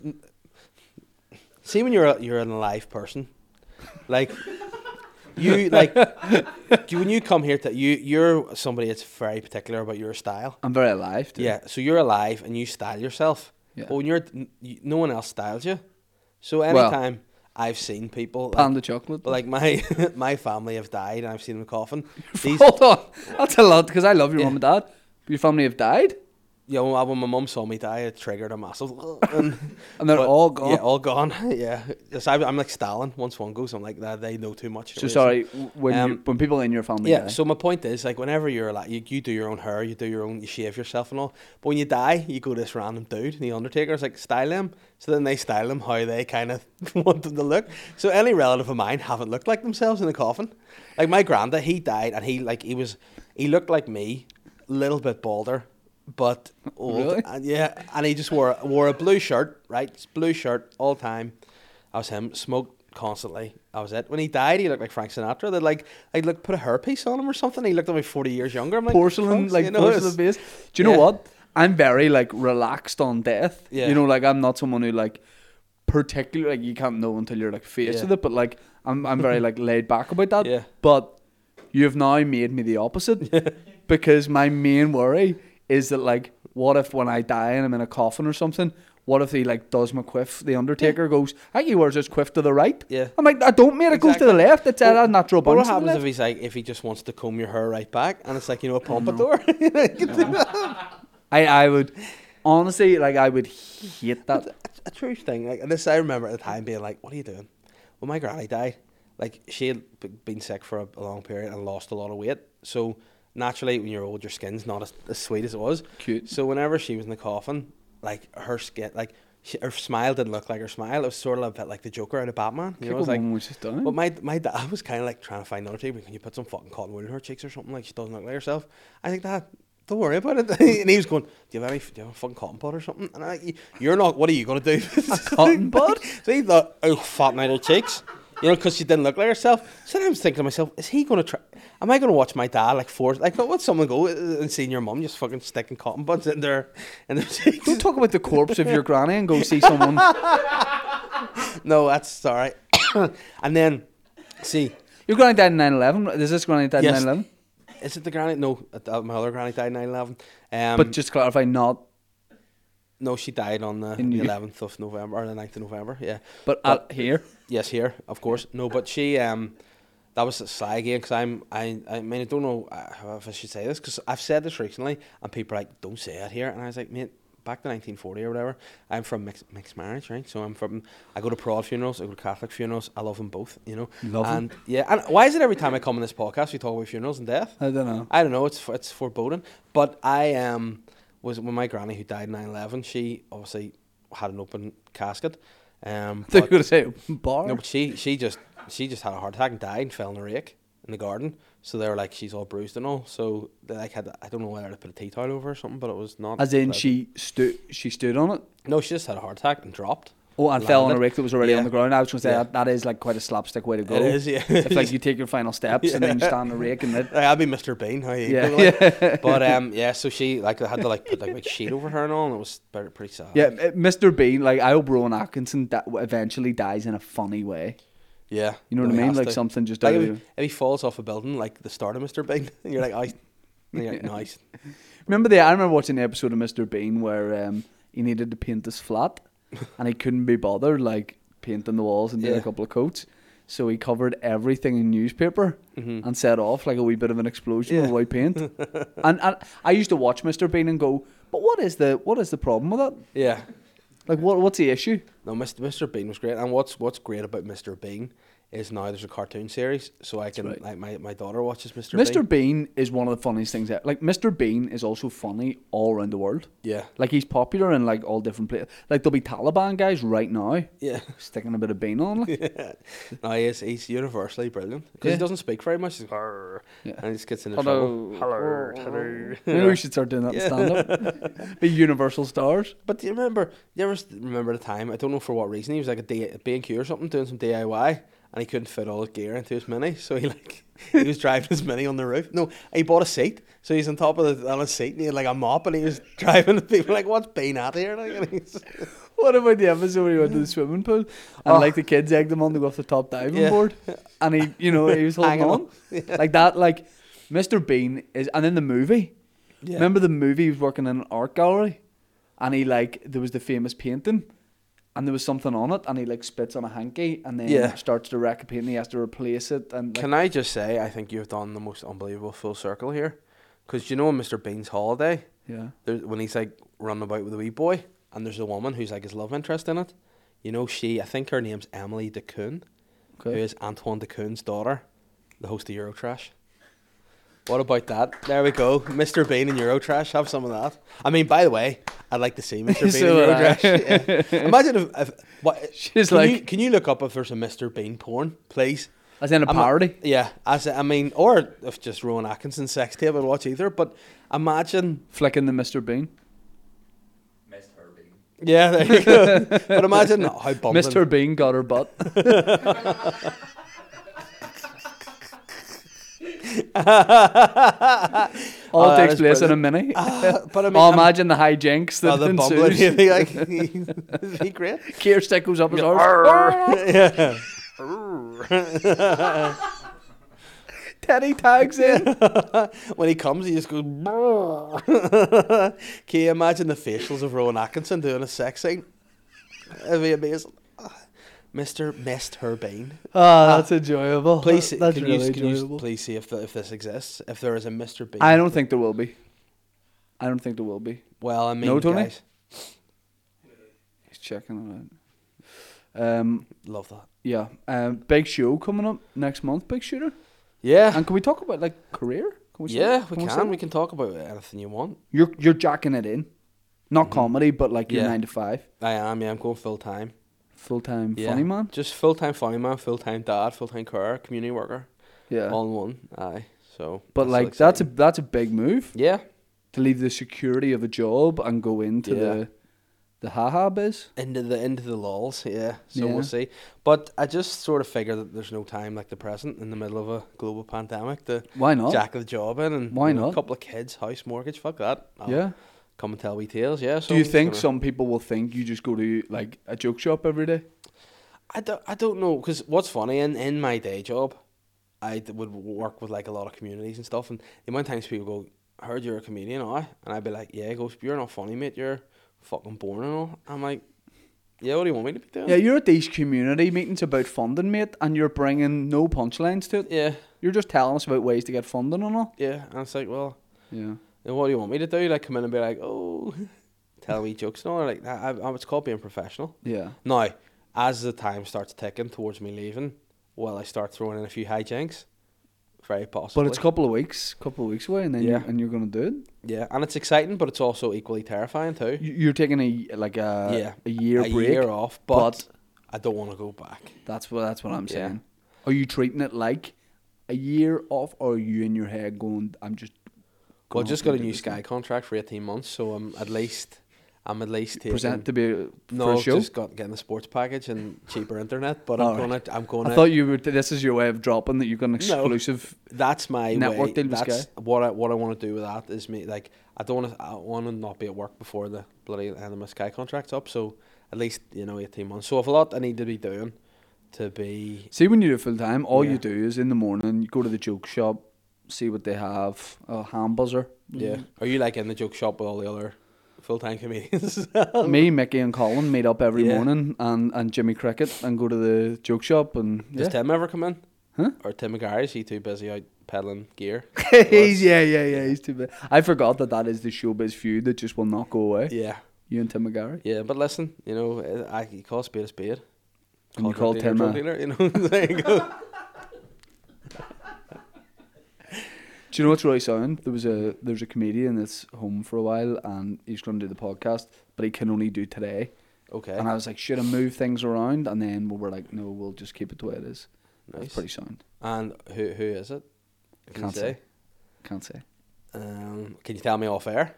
See, when you're an alive person, like you like when you come here to you're somebody that's very particular about your style. I'm very alive. Too. Yeah, so you're alive and you style yourself. Yeah. But when no one else styles you. So anytime I've seen people Panda chocolate. but like my family have died and I've seen them in a coffin. These, Hold on, that's a lot because I love your Yeah. mum and dad. But your family have died, you know, when my mum saw me die, it triggered a massive. And and they're all gone. Yeah, all gone. Yeah, yes, I'm like Stalin. Once one goes, I'm like that. They know too much. So sorry when people in your family Yeah. die. So my point is, like, whenever you're like, you do your own hair, you do your own, you shave yourself and all. But when you die, you go to this random dude, the Undertaker's like style him. So then they style him how they kind of want them to look. So any relative of mine haven't looked like themselves in the coffin. Like my granddad, he died, and he looked like me, a little bit balder. But old, Really? and yeah, and he just wore a blue shirt, right? Just blue shirt all the time. That was him. Smoked constantly. That was it. When he died, he looked like Frank Sinatra. They'd like put a hairpiece on him or something. He looked about 40 years younger. I'm like, Porcelain, "Fucks," like you know, porcelain it's- base. Do you know yeah. what? I'm very like relaxed on death. Yeah. You know, like I'm not someone who like particularly like you can't know until you're like faced Yeah. with it. But like I'm very like laid back about that. Yeah. But you've now made me the opposite because my main worry is that like what if when I die and I'm in a coffin or something, what if he like does my quiff, the Undertaker goes, I think he wears his quiff to the right. Yeah. I'm like, I don't mate, it goes to the Exactly. left. It's a natural But what bounce to the happens left. if he just wants to comb your hair right back, and it's like, you know, a pompadour? I would honestly like I would hate that. A true thing. Like this, I remember at the time being like, "What are you doing?" When my granny died, like she had been sick for a long period and lost a lot of weight. So naturally, when you're old, your skin's not as sweet as it was. Cute. So whenever she was in the coffin, like her skin, like her smile didn't look like her smile. It was sort of a bit like the Joker out of Batman. You know, it was like. was just done. But my dad was kind of like trying to find another thing. Can you put some fucking cotton wool in her cheeks or something? Like she doesn't look like herself. I think that. Don't worry about it. And he was going, do you have a fucking cotton bud or something? And I'm like, you're not, what are you going to do? A cotton bud? So he thought, oh, flatten out her cheeks. You know, because she didn't look like herself. So then I was thinking to myself, is he going to try, am I going to watch my dad like force, like, what someone go and seeing your mum just fucking sticking cotton buds in their cheeks? Don't talk about the corpse of your granny and go see someone. No, that's sorry. And then, see. Your granny died in 9/11. Is this granny died Yes. in 9/11? Is it the granny? No, my other granny died in 9/11. But just to clarify, not. No, she died on the In you. 11th of November, or the 9th of November, yeah. But here. Yes, here, of course. No, but she, that was a sly again, because I mean, I don't know if I should say this, because I've said this recently, and people are like, don't say it here, and I was like, mate, back to 1940 or whatever, I'm from mixed marriage, right? So I go to Prod funerals, I go to Catholic funerals, I love them both, you know? Love 'em. And yeah, and why is it every time I come on this podcast, we talk about funerals and death? I don't know. I don't know. It's foreboding. But I was when my granny who died in 9/11. She obviously had an open casket. They're But, going to say bar. no, but she just had a heart attack and died and fell in a rake in the garden. So they were like, she's all bruised and all. So they like had, I don't know whether to put a tea towel over her or something, but it was not. As in, pleasant. she stood on it. No, she just had a heart attack and dropped. Oh, and fell on a Landed. rake that was already Yeah. on the ground. I was going to say Yeah. that is like quite a slapstick way to go. It is, yeah. If like you take your final steps and then you stand on a rake and then. Like, I'd be Mr. Bean. How you Yeah, go, like. yeah. But yeah, so she like they had to like put like a big sheet over her and all, and it was pretty sad. Yeah, Mr. Bean, like I hope Rowan Atkinson eventually dies in a funny way. Yeah. You know No, what I he mean? has Like to. something just Like out if, of he, if he falls off a building, like the start of Mr. Bean, and you're like, and you're like, nice. I remember watching the episode of Mr. Bean where he needed to paint his flat and he couldn't be bothered like painting the walls and doing Yeah. a couple of coats. So he covered everything in newspaper and set off like a wee bit of an explosion of Yeah. white paint. and I used to watch Mr. Bean and go, but what is the problem with that? Yeah. Like what's the issue? No, Mr. Bean was great, and what's great about Mr. Bean is now there's a cartoon series, so I can right. like my daughter watches Mr. Mr. Bean. Bean is one of the funniest things ever. Like Mr. Bean is also funny all around the world. Yeah. Like he's popular in like all different places. Like there'll be Taliban guys right now Yeah. sticking a bit of Bean on. Like. Yeah. No, he's universally brilliant because Yeah. he doesn't speak very much. He's like, "Arr," Yeah. and he just gets into Hello. trouble. Hello. Maybe we should start doing that in Yeah. stand up. Be universal stars. But do you remember? You ever remember the time? I don't know for what reason. He was like a B&Q or something doing some DIY, and he couldn't fit all his gear into his Mini, so he was driving his Mini on the roof. No, he bought a seat, so he's on top of on a seat, and he had like a mop, and he was driving. And people were like, "What's Bean at here?" Like, and he's, What about the episode where he went to the swimming pool and like the kids egged him on to go off the top diving Yeah. board, and he was holding Hanging on on. Yeah. like that. Like Mr. Bean is, and in the movie, Yeah. remember the movie? He was working in an art gallery, and he like there was the famous painting. And there was something on it, and he like spits on a hanky, and then Yeah. starts to wreck a paint, and he has to replace it. And like, Can I just say, I think you've done the most unbelievable full circle here, because you know on Mr. Bean's holiday, yeah, when he's like running about with a wee boy, and there's a woman who's like his love interest in it. You know, I think her name's Emily DeCoon, who okay. is Antoine DeCoon's daughter, the host of Eurotrash. What about that? There we go, Mr. Bean and Eurotrash. Have some of that. I mean, by the way, I'd like to see Mr. Bean So and would I. Eurotrash. Yeah. Imagine if what? She's can like- can you look up if there's a Mr. Bean porn, please? As in a parody. Yeah, I mean, or if just Rowan Atkinson sex tape, I'd watch either. But imagine, Flicking the Mr. Bean. yeah, there you go. But imagine how bumbling. Mr. Bean got her butt. All that takes is place in a brilliant. Mini. But I mean, Oh, imagine the hijinks that the bumbling, ensues. he'd be like, he'd be great. Kier stick goes up his arse. Yeah. Teddy tags in. When he comes, he just goes. Can you imagine the facials of Rowan Atkinson doing a sex scene? It'd be amazing. Mr. Bean. Oh, that's enjoyable. Please, That's can really you enjoyable. please see if this exists? If there is a Mr. Bean. I don't think there will be. I don't think there will be. Well, I mean, No, Tony? guys, He's checking it out. love that. Yeah. Big show coming up next month, Big Shooter. Yeah, And can we talk about like career? Can we say yeah, that? we say can. that? We can talk about anything you want. You're jacking it in, not comedy, but like your Yeah. 9 to 5, I am. Yeah, I'm going full time. full time Yeah. funny man. Just full time funny man, full time dad, full time carer, community worker, Yeah. all in one. Aye. So. But that's like still that's a exciting. big move Yeah. to leave the security of a job and go into Yeah. the haha biz. Into the lulls, yeah. So Yeah. we'll see. But I just sort of figure that there's no time like the present in the middle of a global pandemic to Why not? jack the job in and Why you know, not? a couple of kids, house mortgage, fuck that. I'll Yeah. come and tell wee tales, yeah. So Do you I'm just think gonna- some people will think you just go to like a joke shop every day? I don't know, because what's funny, in my day job, would work with like a lot of communities and stuff, and the amount of times people go, heard you're a comedian, aye? And I'd be like, yeah. He goes, you're not funny, mate, you're fucking boring and all. I'm like, yeah, what do you want me to be doing? Yeah, you're at these community meetings about funding, mate, and you're bringing no punchlines to it. Yeah, You're just telling us about ways to get funding and all. yeah. And it's like, well, Yeah. then what do you want me to do? Like, come in and be like, oh, tell me jokes and all? Like, it's called being professional. Yeah. Now, as the time starts ticking towards me leaving, well, I start throwing in a few hijinks. Very possible. But it's a couple of weeks away, and then Yeah. you're gonna do it. Yeah, and it's exciting, but it's also equally terrifying too. You're taking a year a break. year off, but, but- I don't want to go back. That's what I'm Yeah. saying. Are you treating it like a year off, or are you in your head going, I'm just Well, going just off got a and do new this Sky thing? contract for 18 months, so I'm at least taking, present to be for no, a show? just getting the sports package and cheaper internet. But All I'm right. gonna. I thought you were. This is your way of dropping that you've got an exclusive. That's my network way. deal with That's Sky. what I want to do with that is me like I want to not be at work before the bloody end of my Sky contract's up. So at least 18 months. So I've a lot I need to be doing to be. See, when you do full time, all Yeah. you do is in the morning, you go to the joke shop, see what they have, a ham buzzer. Yeah. Are you like in the joke shop with all the other full-time comedians? Me, Mickey, and Colin meet up every Yeah. morning, and Jimmy Cricket, and go to the joke shop, and Does Tim ever come in? Huh? Or Tim McGarry? Is he too busy out peddling gear? He's too bad. I forgot that is the showbiz feud that just will not go away. Yeah. You and Tim McGarry. Yeah, but listen, you know, you call a spade a spade. And you Call call drug dealer Tim drug a- dealer, you know. There you go. Do you know what's really sound? There's a comedian that's home for a while, and he's going to do the podcast, but he can only do today. Okay. And I was like, should I move things around? And then we were like, no, we'll just keep it the way it is. Nice. That's pretty sound. And who is it? Can Can't you say. Can't say. Can you tell me off air?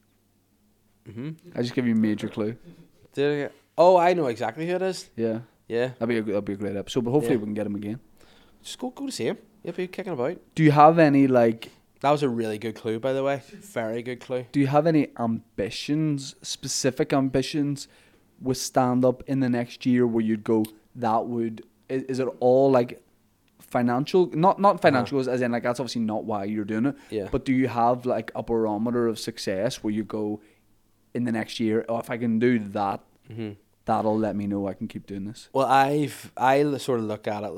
I just give you a major clue. Oh, I know exactly who it is. Yeah, Yeah. that'd be a great episode. But hopefully Yeah. we can get him again. Just go to see him. Yep, he's kicking about. Do you have any like? That was a really good clue, by the way. Very good clue. Do you have any ambitions, specific ambitions, with stand up in the next year where you'd go? That would is it all like financial? Not financial as in like that's obviously not why you're doing it. Yeah. But do you have like a barometer of success where you go in the next year? Oh, if I can do that, that'll let me know I can keep doing this. Well, I sort of look at it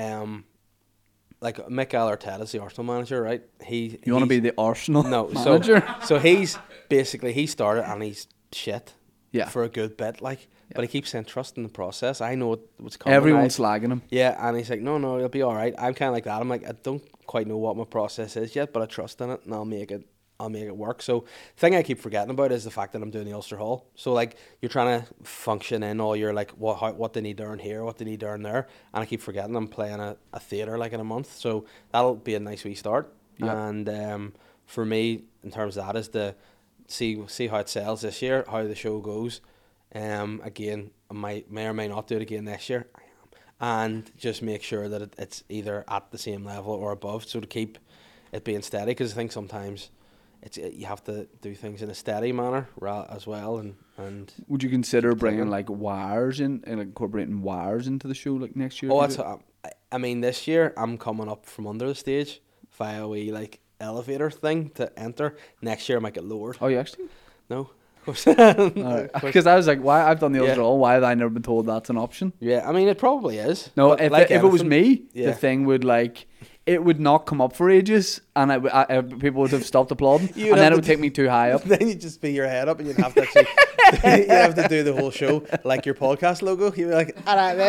like Mikel Arteta is the Arsenal manager, right? You want to be the Arsenal no manager? So he's basically he started and he's shit. Yeah. For a good bit, like, but he keeps saying trust in the process. I know what's coming. Everyone's slagging him. Yeah, and he's like, no, it'll be all right. I'm kind of like that. I'm like, I don't quite know what my process is yet, but I trust in it, and I'll make it work. So, the thing I keep forgetting about is the fact that I'm doing the Ulster Hall. So, like, you're trying to function in all your like what they need to earn here, what they need to earn there, and I keep forgetting I'm playing a theatre like in a month. So that'll be a nice wee start. Yeah. And for me, in terms of that, is to see how it sells this year, how the show goes. Again, I may or may not do it again next year. And just make sure that it's either at the same level or above, so to keep it being steady. Because I think sometimes you have to do things in a steady manner as well. And Would you consider bringing clicking. like wires in and incorporating wires into the show like next year? oh, if you that's do? I mean, this year I'm coming up from under the stage via a wee like elevator thing to enter. Next year I might get lowered. Oh, you actually? No, of course. Because I was like, why? I've done the Yeah. Ulster Hall. Why have I never been told that's an option? Yeah, I mean it probably is. No, but if like it was anything- me, yeah. the thing would like it would not come up for ages, and people would have stopped applauding, You'd and have then it to would take me too high up. Then you'd just be your head up and you'd have to actually you'd have to do the whole show like your podcast logo. You'd be like, all right,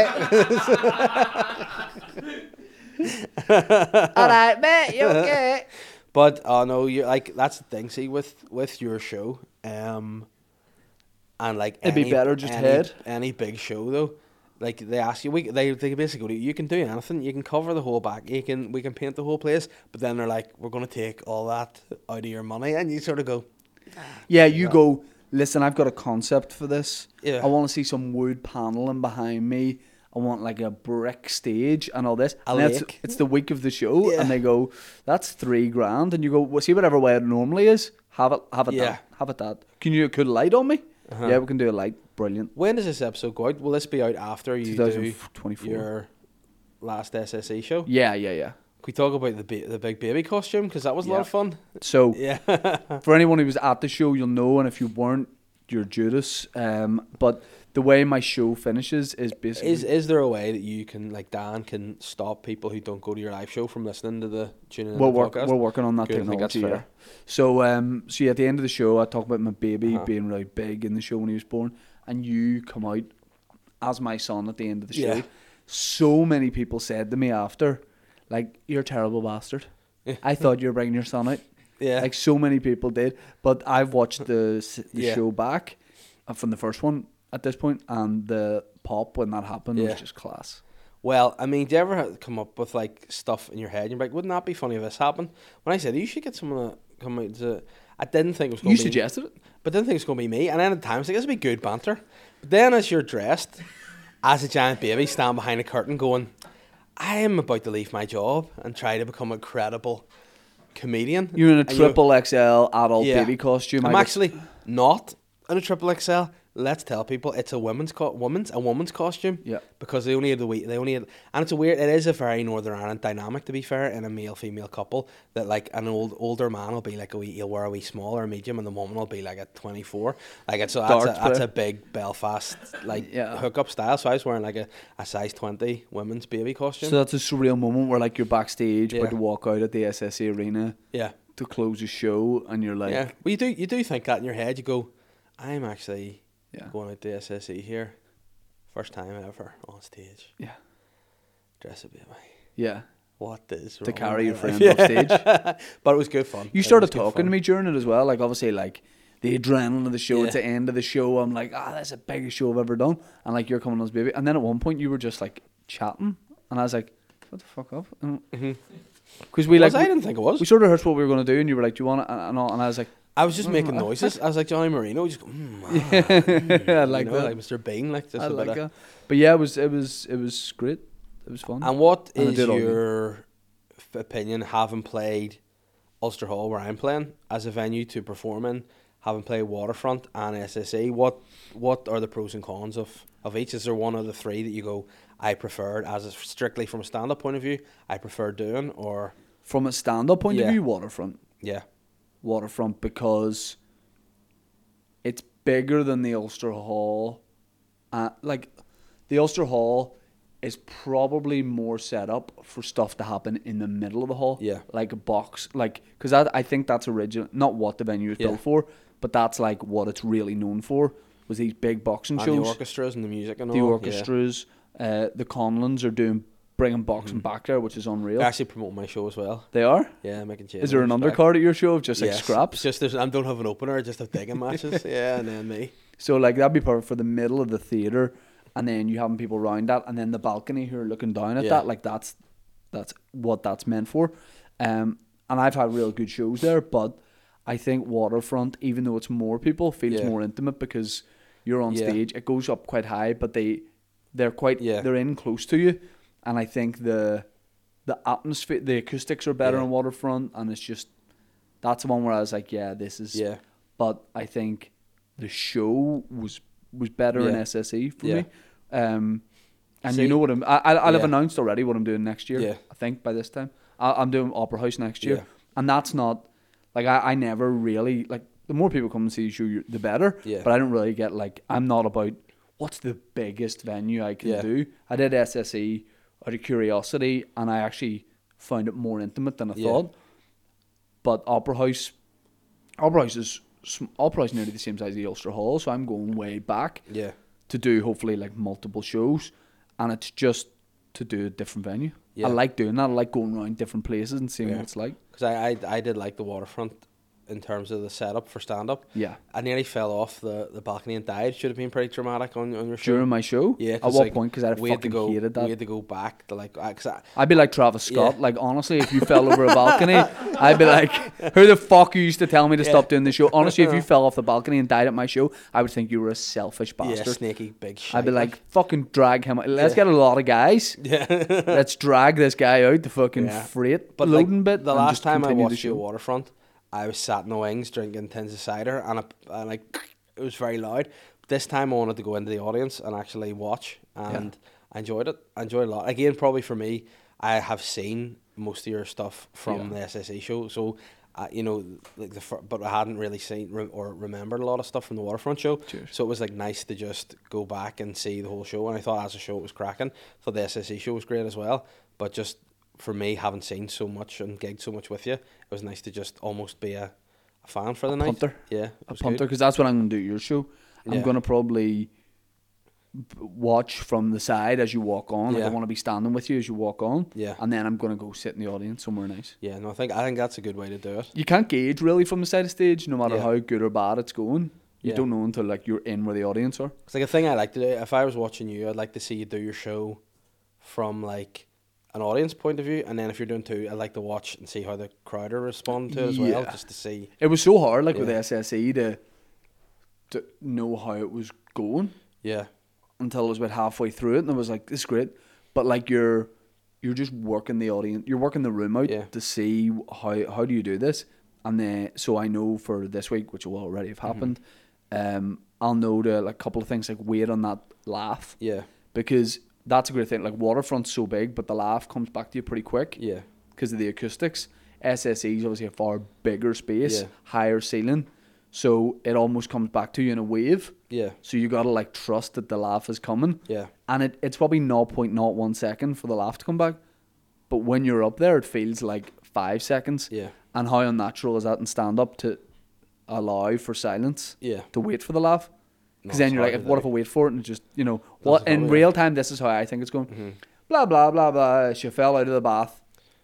mate. All right, mate, you okay? But no, you like that's the thing. See, with your show, and like It'd be better just head. any big show though. Like they ask you, they basically go, you can do anything. You can cover the whole back. We can paint the whole place. But then they're like, we're going to take all that out of your money, and you sort of go, Yeah, you go. Listen, I've got a concept for this. Yeah. I want to see some wood paneling behind me. I want like a brick stage and all this. A And that's- lake. it's the week of the show, Yeah. and they go, "That's $3,000," and you go, "Well, see whatever way it normally is. Have it Yeah. that. Have it that. Can you put a light on me? Yeah, we can do a light. Brilliant. when does this episode go out? Will this be out after you do 2024. your last SSE show? Yeah. Can we talk about the big baby costume? Because that was a lot Yeah. of fun. So Yeah. for anyone who was at the show, you'll know, and if you weren't, you're Judas. But the way my show finishes is basically Is there a way that you can, like Dan, can stop people who don't go to your live show from listening to the tuning in we're the podcast? working on that Good, I think that's technology. Yeah. fair. So yeah, at the end of the show, I talk about my baby Uh-huh. being really big in the show when he was born, and you come out as my son at the end of the show. Yeah. So many people said to me after, like, "You're a terrible bastard. I thought you were bringing your son out." Yeah. Like so many people did, but I've watched the Yeah. show back from the first one at this point, and the pop when that happened Yeah. was just class. Well, I mean, do you ever come up with like stuff in your head? And you're like, wouldn't that be funny if this happened? When I said you should get someone to come out to, I didn't think it was going You to be. suggested it. But didn't think it was going to be me. And then at times, like, this would be good banter. But then as you're dressed as a giant baby, stand behind a curtain going, I am about to leave my job and try to become a credible comedian. You're in a And triple XL adult Yeah. baby costume. I'm I got- actually not in a triple XL. let's tell people it's a woman's costume. Yeah. Because they only had and it's it is a very Northern Ireland dynamic, to be fair, in a male female couple, that like an older man will be like he'll wear a wee small or medium, and the woman will be like a 24. Like that's a big Belfast hookup style. So I was wearing like a size 20 women's baby costume. So that's a surreal moment where like you're backstage about to walk out at the SSE Arena. Yeah. To close a show, and you're like, yeah. Well, you do think that in your head. You go, I'm actually going out to SSE here, first time ever on stage. Yeah. Dress a baby. Yeah. What is to wrong carry your with friend life? off stage? But it was good fun. You started talking to me during it as well. Like obviously, like the adrenaline of the show. Yeah. It's the end of the show. I'm like, that's the biggest show I've ever done. And like you're coming on as baby. And then at one point you were just like chatting, and I was like, what the fuck up? Because I didn't think it was. We sort of rehearsed what we were going to do, and you were like, do you want it? And I was like, I was just making noises. I was like Johnny Marino, just go, I like that. like Mr. Bean, like just I a like bit that. of. But yeah, it was great. It was fun. And what And I is did all your opinion, having played Ulster Hall, where I'm playing, as a venue to perform in, having played Waterfront and SSE? What are the pros and cons of each? Is there one of the three that you go, I preferred, strictly from a stand-up point of view, I prefer doing, or From a stand-up point of view, Waterfront. Yeah. Waterfront, because it's bigger than the Ulster Hall. Like the Ulster Hall is probably more set up for stuff to happen in the middle of the hall. Yeah. Like a box, like, because I think that's original, not what the venue is built for, but that's like what it's really known for, was these big boxing shows. And the orchestras and the music and all. The orchestras, the Conlons are bringing boxing back there, which is unreal. They actually promote my show as well. They are? Yeah, making changes. Is there an undercard at your show of just like scraps? It's just I don't have an opener, I just have digging matches. Yeah, and then me. So like that'd be perfect for the middle of the theatre, and then you having people around that, and then the balcony who are looking down at that. Like that's what that's meant for. And I've had real good shows there, but I think Waterfront, even though it's more people, feels more intimate because you're on stage. It goes up quite high, but they're quite they're in close to you, and I think the atmosphere, the acoustics are better on Waterfront, and it's just that's the one where I was like, this is. Yeah. But I think the show was better in SSE for me. And see, you know what I'll have announced already what I'm doing next year. Yeah. I think by this time I'm doing Opera House next year, and that's not like I never really like. The more people come and see the show, the better. Yeah. But I don't really get like, I'm not about what's the biggest venue I can do. I did SSE out of curiosity, and I actually found it more intimate than I thought. But Opera House is nearly the same size as the Ulster Hall, so I'm going way back. Yeah. To do hopefully like multiple shows, and it's just to do a different venue. Yeah. I like doing that. I like going around different places and seeing what it's like. Because I did like the Waterfront in terms of the setup for stand-up. Yeah. I nearly fell off the balcony and died. Should have been pretty dramatic on your show. During my show? Yeah. At what point? Because I fucking hated that. We had to go back to like... I'd be like Travis Scott. Like, honestly, if you fell over a balcony, I'd be like, who the fuck you used to tell me to stop doing the show? Honestly, if you fell off the balcony and died at my show, I would think you were a selfish bastard. Yeah, snaky big shit. I'd be like, fucking drag him. Let's get a lot of guys. Yeah. Let's drag this guy out the fucking freight loading bit. The last time I watched the Waterfront, I was sat in the wings drinking tins of cider, and it was very loud. This time I wanted to go into the audience and actually watch, and I enjoyed it. I enjoyed it a lot. Again, probably for me, I have seen most of your stuff from the SSE show, so but I hadn't really seen or remembered a lot of stuff from the Waterfront show. Cheers. So it was like nice to just go back and see the whole show, and I thought as a show it was cracking. I thought the SSE show was great as well, but just for me, having seen so much and gigged so much with you, it was nice to just almost be a fan for the night. Punter. Yeah. A punter, because that's what I'm going to do your show. I'm going to probably watch from the side as you walk on. Like I want to be standing with you as you walk on. Yeah. And then I'm going to go sit in the audience somewhere nice. Yeah, no, I think that's a good way to do it. You can't gauge really from the side of stage, no matter how good or bad it's going. You don't know until like you're in where the audience are. It's like a thing I like to do. If I was watching you, I'd like to see you do your show from like an audience point of view, and then if you're doing two, I like to watch and see how the crowd are responding to it as well, just to see. It was so hard, like with SSE, to know how it was going. Yeah. Until it was about halfway through it, and I was like, "This is great," but like you're just working the audience, you're working the room out to see how do you do this, and then so I know for this week, which will already have happened, I'll know to like a couple of things like wait on that laugh, Yeah. because that's a great thing. Like Waterfront's so big, but the laugh comes back to you pretty quick Yeah. because of the acoustics. SSE is obviously a far bigger space, Yeah. higher ceiling, so it almost comes back to you in a wave. Yeah. So you gotta like trust that the laugh is coming, Yeah. and it's probably 0.01 second for the laugh to come back. But when you're up there, it feels like 5 seconds. Yeah. And how unnatural is that in stand up to allow for silence, Yeah. to wait for the laugh? Because No, then it's you're like, hard to what do. if I wait for it and just, you know, what Doesn't in come, real time, this is how I think it's going. Mhm. Blah, blah, blah, blah. She fell out of the bath.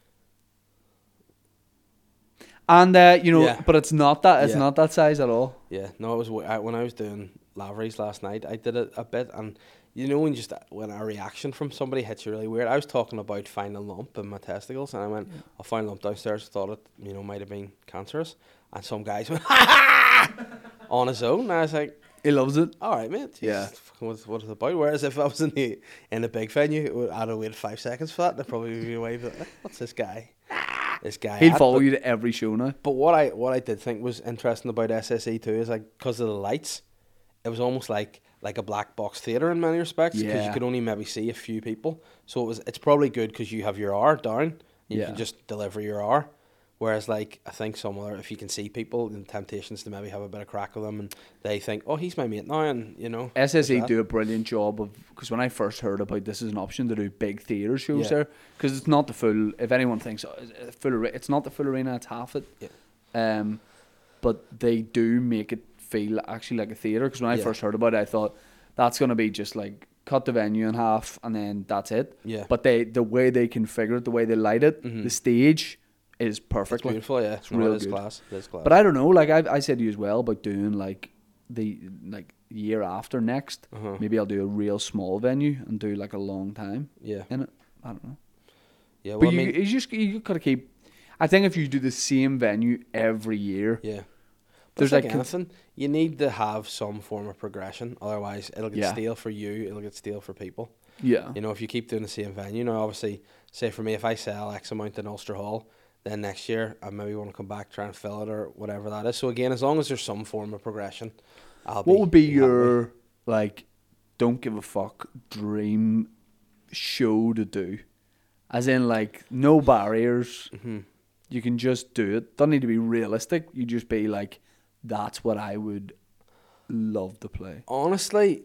And, you know, Yeah. but it's not that. It's Yeah. not that size at all. Yeah, no, it was when I was doing Lavery's last night. I did it a bit, and you know when a reaction from somebody hits you really weird. I was talking about finding a lump in my testicles, and I went, "I found a lump downstairs. Thought it, might have been cancerous." And some guys went, "Ha ha!" on his own. And I was like, He loves it. "All right, mate. Yeah. What is it about?" Whereas if I was in a big venue, I'd have waited 5 seconds for that. They'd probably be away. What's this guy? This guy. He'd at?" follow But- you to every show now. But what I did think was interesting about SSE too is like because of the lights, it was almost like a black box theatre in many respects because Yeah. you could only maybe see a few people. So it's probably good because you have your hour down, you Yeah. can just deliver your hour. Whereas like I think some other, if you can see people, then temptations to maybe have a bit of crack with them and they think, oh, he's my mate now, and SSE there's that. do a brilliant job of, because when I first heard about this as an option to do big theatre shows Yeah. there, because it's not the full, if anyone thinks it's not the full arena, it's half it. Yeah. But they do make it feel actually like a theatre, because when I Yeah. first heard about it, I thought that's going to be just like cut the venue in half and then that's it. Yeah. But the way they configure it, the way they light it, Mhm. the stage is It's perfect. Like, beautiful, yeah. it's real It is good. class. It is class. but I don't know, like I said to you as well about doing like the year after next, Uh-huh. maybe I'll do a real small venue and do like a long time Yeah. in it. I don't know. Yeah. But Well, I you, mean, you gotta keep. I think if you do the same venue every year, yeah. there's There's like anything, you need to have some form of progression. Otherwise, it'll get Yeah. stale for you. It'll get stale for people. yeah, If you keep doing the same venue, now obviously, say for me, if I sell X amount in Ulster Hall, then next year I maybe want to come back, try and fill it or whatever that is. So again, as long as there's some form of progression, what would be happy. your like don't give a fuck dream show to do? As in like no barriers. Mhm. You can just do it. Doesn't need to be realistic. You just be like, that's what I would love to play. Honestly,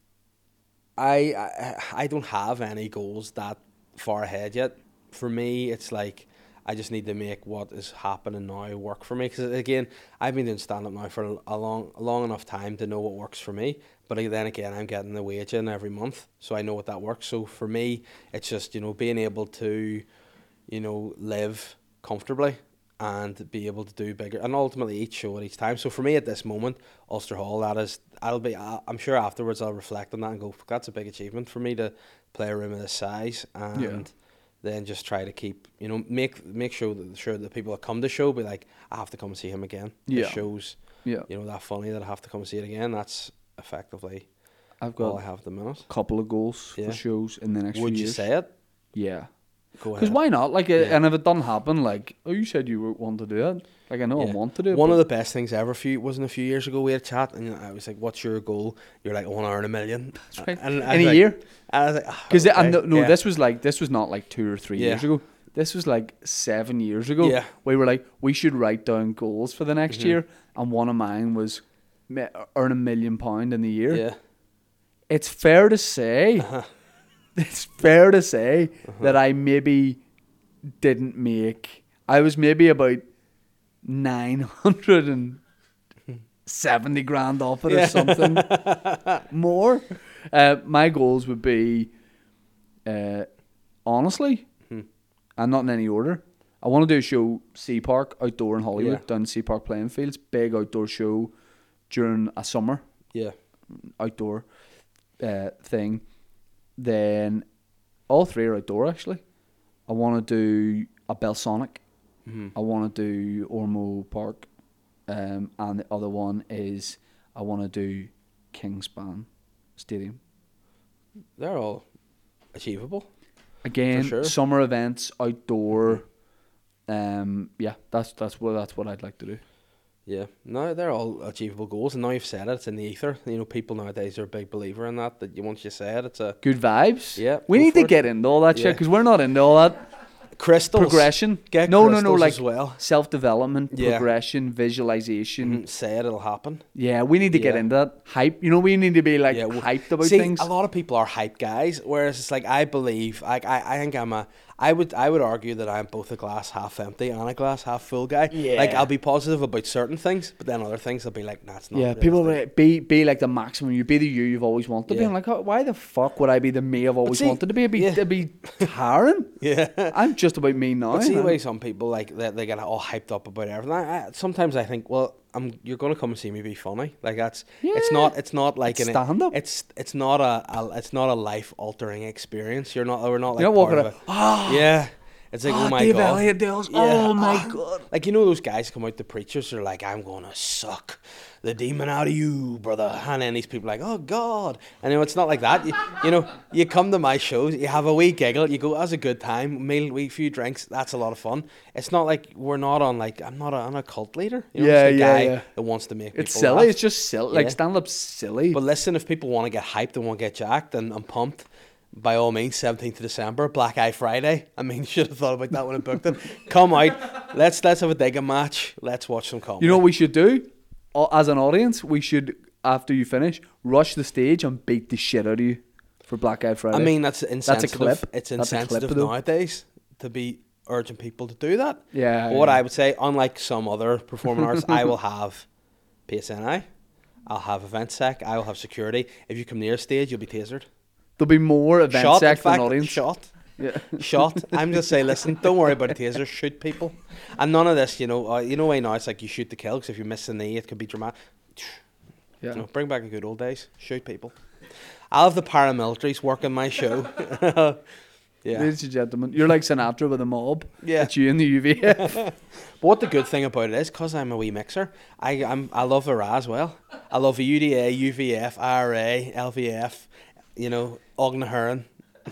I don't have any goals that far ahead yet. For me, it's like I just need to make what is happening now work for me. Because again, I've been doing stand up now for a long enough time to know what works for me. But then again, I'm getting the wage in every month, so I know what that works. So for me, it's just being able to, live comfortably and be able to do bigger, and ultimately each show at each time. So for me at this moment, Ulster Hall, I'm sure afterwards I'll reflect on that and go, that's a big achievement for me to play a room of this size, and then just try to keep, make sure that people that come to the show be like, I have to come and see him again. Yeah. This show's, Yeah. that funny that I have to come and see it again. That's effectively I've all got I have at the minute. a couple of goals Yeah. for shows in the next Would few you years. say it? Yeah. Go Because ahead. why not? Like, Yeah. and if it doesn't happen, like, oh, you said you want to do it. Like, I know I Yeah. want to do it. One but of the best things ever wasn't a few years ago. We had a chat, and I was like, "What's your goal?" You're like, "I want to earn $1 million." That's right. And I in was a like- year. And I was like, Because okay, this was not like 2 or 3 Yeah. years ago. This was like 7 years ago. Yeah. We were like, we should write down goals for the next Mhm. year, and one of mine was earn £1 million in the year. Yeah. It's fair to say, Uh-huh. it's fair to say that I maybe didn't make. I was maybe about 970 grand off it or Yeah. something more. My goals would be, honestly, Mhm. and not in any order. I want to do a show, Sea Park, outdoor in Hollywood, Yeah. down Sea Park playing fields. Big outdoor show during a summer Yeah. outdoor thing. Then all three are outdoor actually. I want to do a Belsonic. Mhm. I want to do Ormo Park. And the other one is I want to do Kingspan Stadium. They're all achievable. Again, For sure. summer events, outdoor. Yeah, that's what I'd like to do. Yeah, no, they're all achievable goals, and now you've said it, it's in the ether. You know, people nowadays are a big believer in that. That you once you say it, it's a Good vibes. Yeah, We go need to for it. get into all that shit Yeah. because we're not into all that crystals progression. Get No, crystals like as well. self-development, Yeah. progression, visualization. Say it, it'll happen. Yeah, we need to get Yeah. into that hype. You know, we need to be like Yeah, hyped about see, things. a lot of people are hype guys, whereas it's like I believe, like I think I would argue that I'm both a glass half empty and a glass half full guy. Yeah. Like I'll be positive about certain things, but then other things I'll be like, nah, it's not. Yeah, people realistic. be like the maximum. You be the you you've always wanted to be. Yeah. I'm like, oh, why the fuck would I be the me I've always see, wanted to be? yeah. It'd be tiring. Yeah. I'm just about me now. But see the man. way some people like they get all hyped up about everything. Sometimes I think, well, you're gonna come and see me be funny. Like that's it's Yeah. not like It's an stand-up. It's not a life altering experience. We're not like You're not walking part of around, it. Yeah. It's like, oh my Dave god. Elliott Dales. Yeah. Oh my god. Like, you know those guys come out, the preachers are like, I'm going to suck the demon out of you, brother. And then these people are like, oh God. And it's not like that. You know, you come to my shows, you have a wee giggle, you go, that's a good time, wee few drinks, that's a lot of fun. It's not like we're not on like, I'm not a cult leader. You know, Yeah, it's the yeah, guy yeah. that wants to make It's people silly. laugh. It's just silly. Like Yeah. stand-up's silly. But listen, if people want to get hyped and want to get jacked and pumped, by all means, 17th of December, Black Eye Friday. I mean, you should have thought about that when I booked it. Come out, let's have a dig match. Let's watch some comedy. You know what we should do? As an audience, we should, after you finish, rush the stage and beat the shit out of you for Black Eye Friday. I mean, that's insensitive. clip. It's That's a clip, insensitive though. nowadays to be urging people to do that. Yeah, But what yeah. I would say, unlike some other performing artists, I will have PSNI, I'll have event sec, I will have security. If you come near stage, you'll be tasered. There'll be more event Shot, in sec than fact, audience. shot. Yeah. Shot. I'm just saying, listen, don't worry about a taser, shoot people. And none of this, you know why now it's like you shoot to kill, because if you miss the knee, it could be dramatic. Yeah. You know, bring back the good old days, shoot people. I'll have the paramilitaries working my show. Yeah. Ladies and gentlemen, you're like Sinatra with a mob. Yeah. It's you in the UVF. But what the good thing about it is, because I'm a wee mixer, I love the RA as well. I love the UDA, UVF, IRA, LVF, you know, Ognahuron,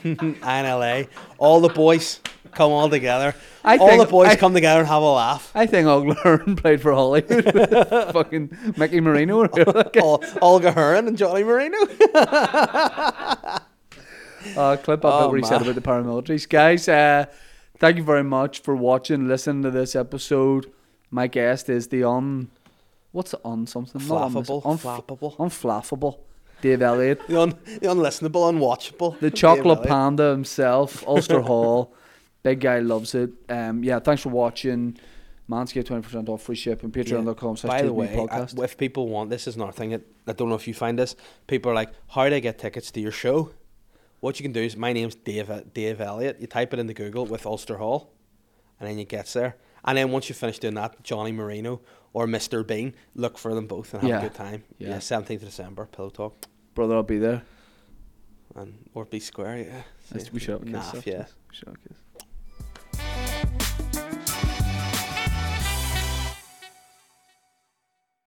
INLA. All the boys come all together. I All think- the boys I- come together and have a laugh. I think Oglearn played for Hollywood with fucking Mickey Marino. Olga Hearn and Johnny Marino. Clip up what he said man. about the paramilitaries. Guys, thank you very much for watching, listening to this episode. My guest is the what's the something? Not Flappable, flappable. Unflappable. Dave Elliott. The unlistenable, unwatchable. The Dave chocolate Elliott. panda himself, Ulster Hall. Big guy loves it. Yeah, thanks for watching. Manscaped 20% off free shipping. Patreon.com. By the way, podcast. if people want, this is another thing that I don't know if you find this. People are like, how do I get tickets to your show? What you can do is, my name's Dave Elliott. You type it into Google with Ulster Hall, and then you get there. And then once you finish doing that, Johnny Marino or Mr. Bean, look for them both and have Yeah. a good time. Yeah. Yeah, 17th of December, Pillow Talk, Brother, I'll be there. or be square. Yeah, We should have a kiss. Naff, after yeah. this. We should have a kiss.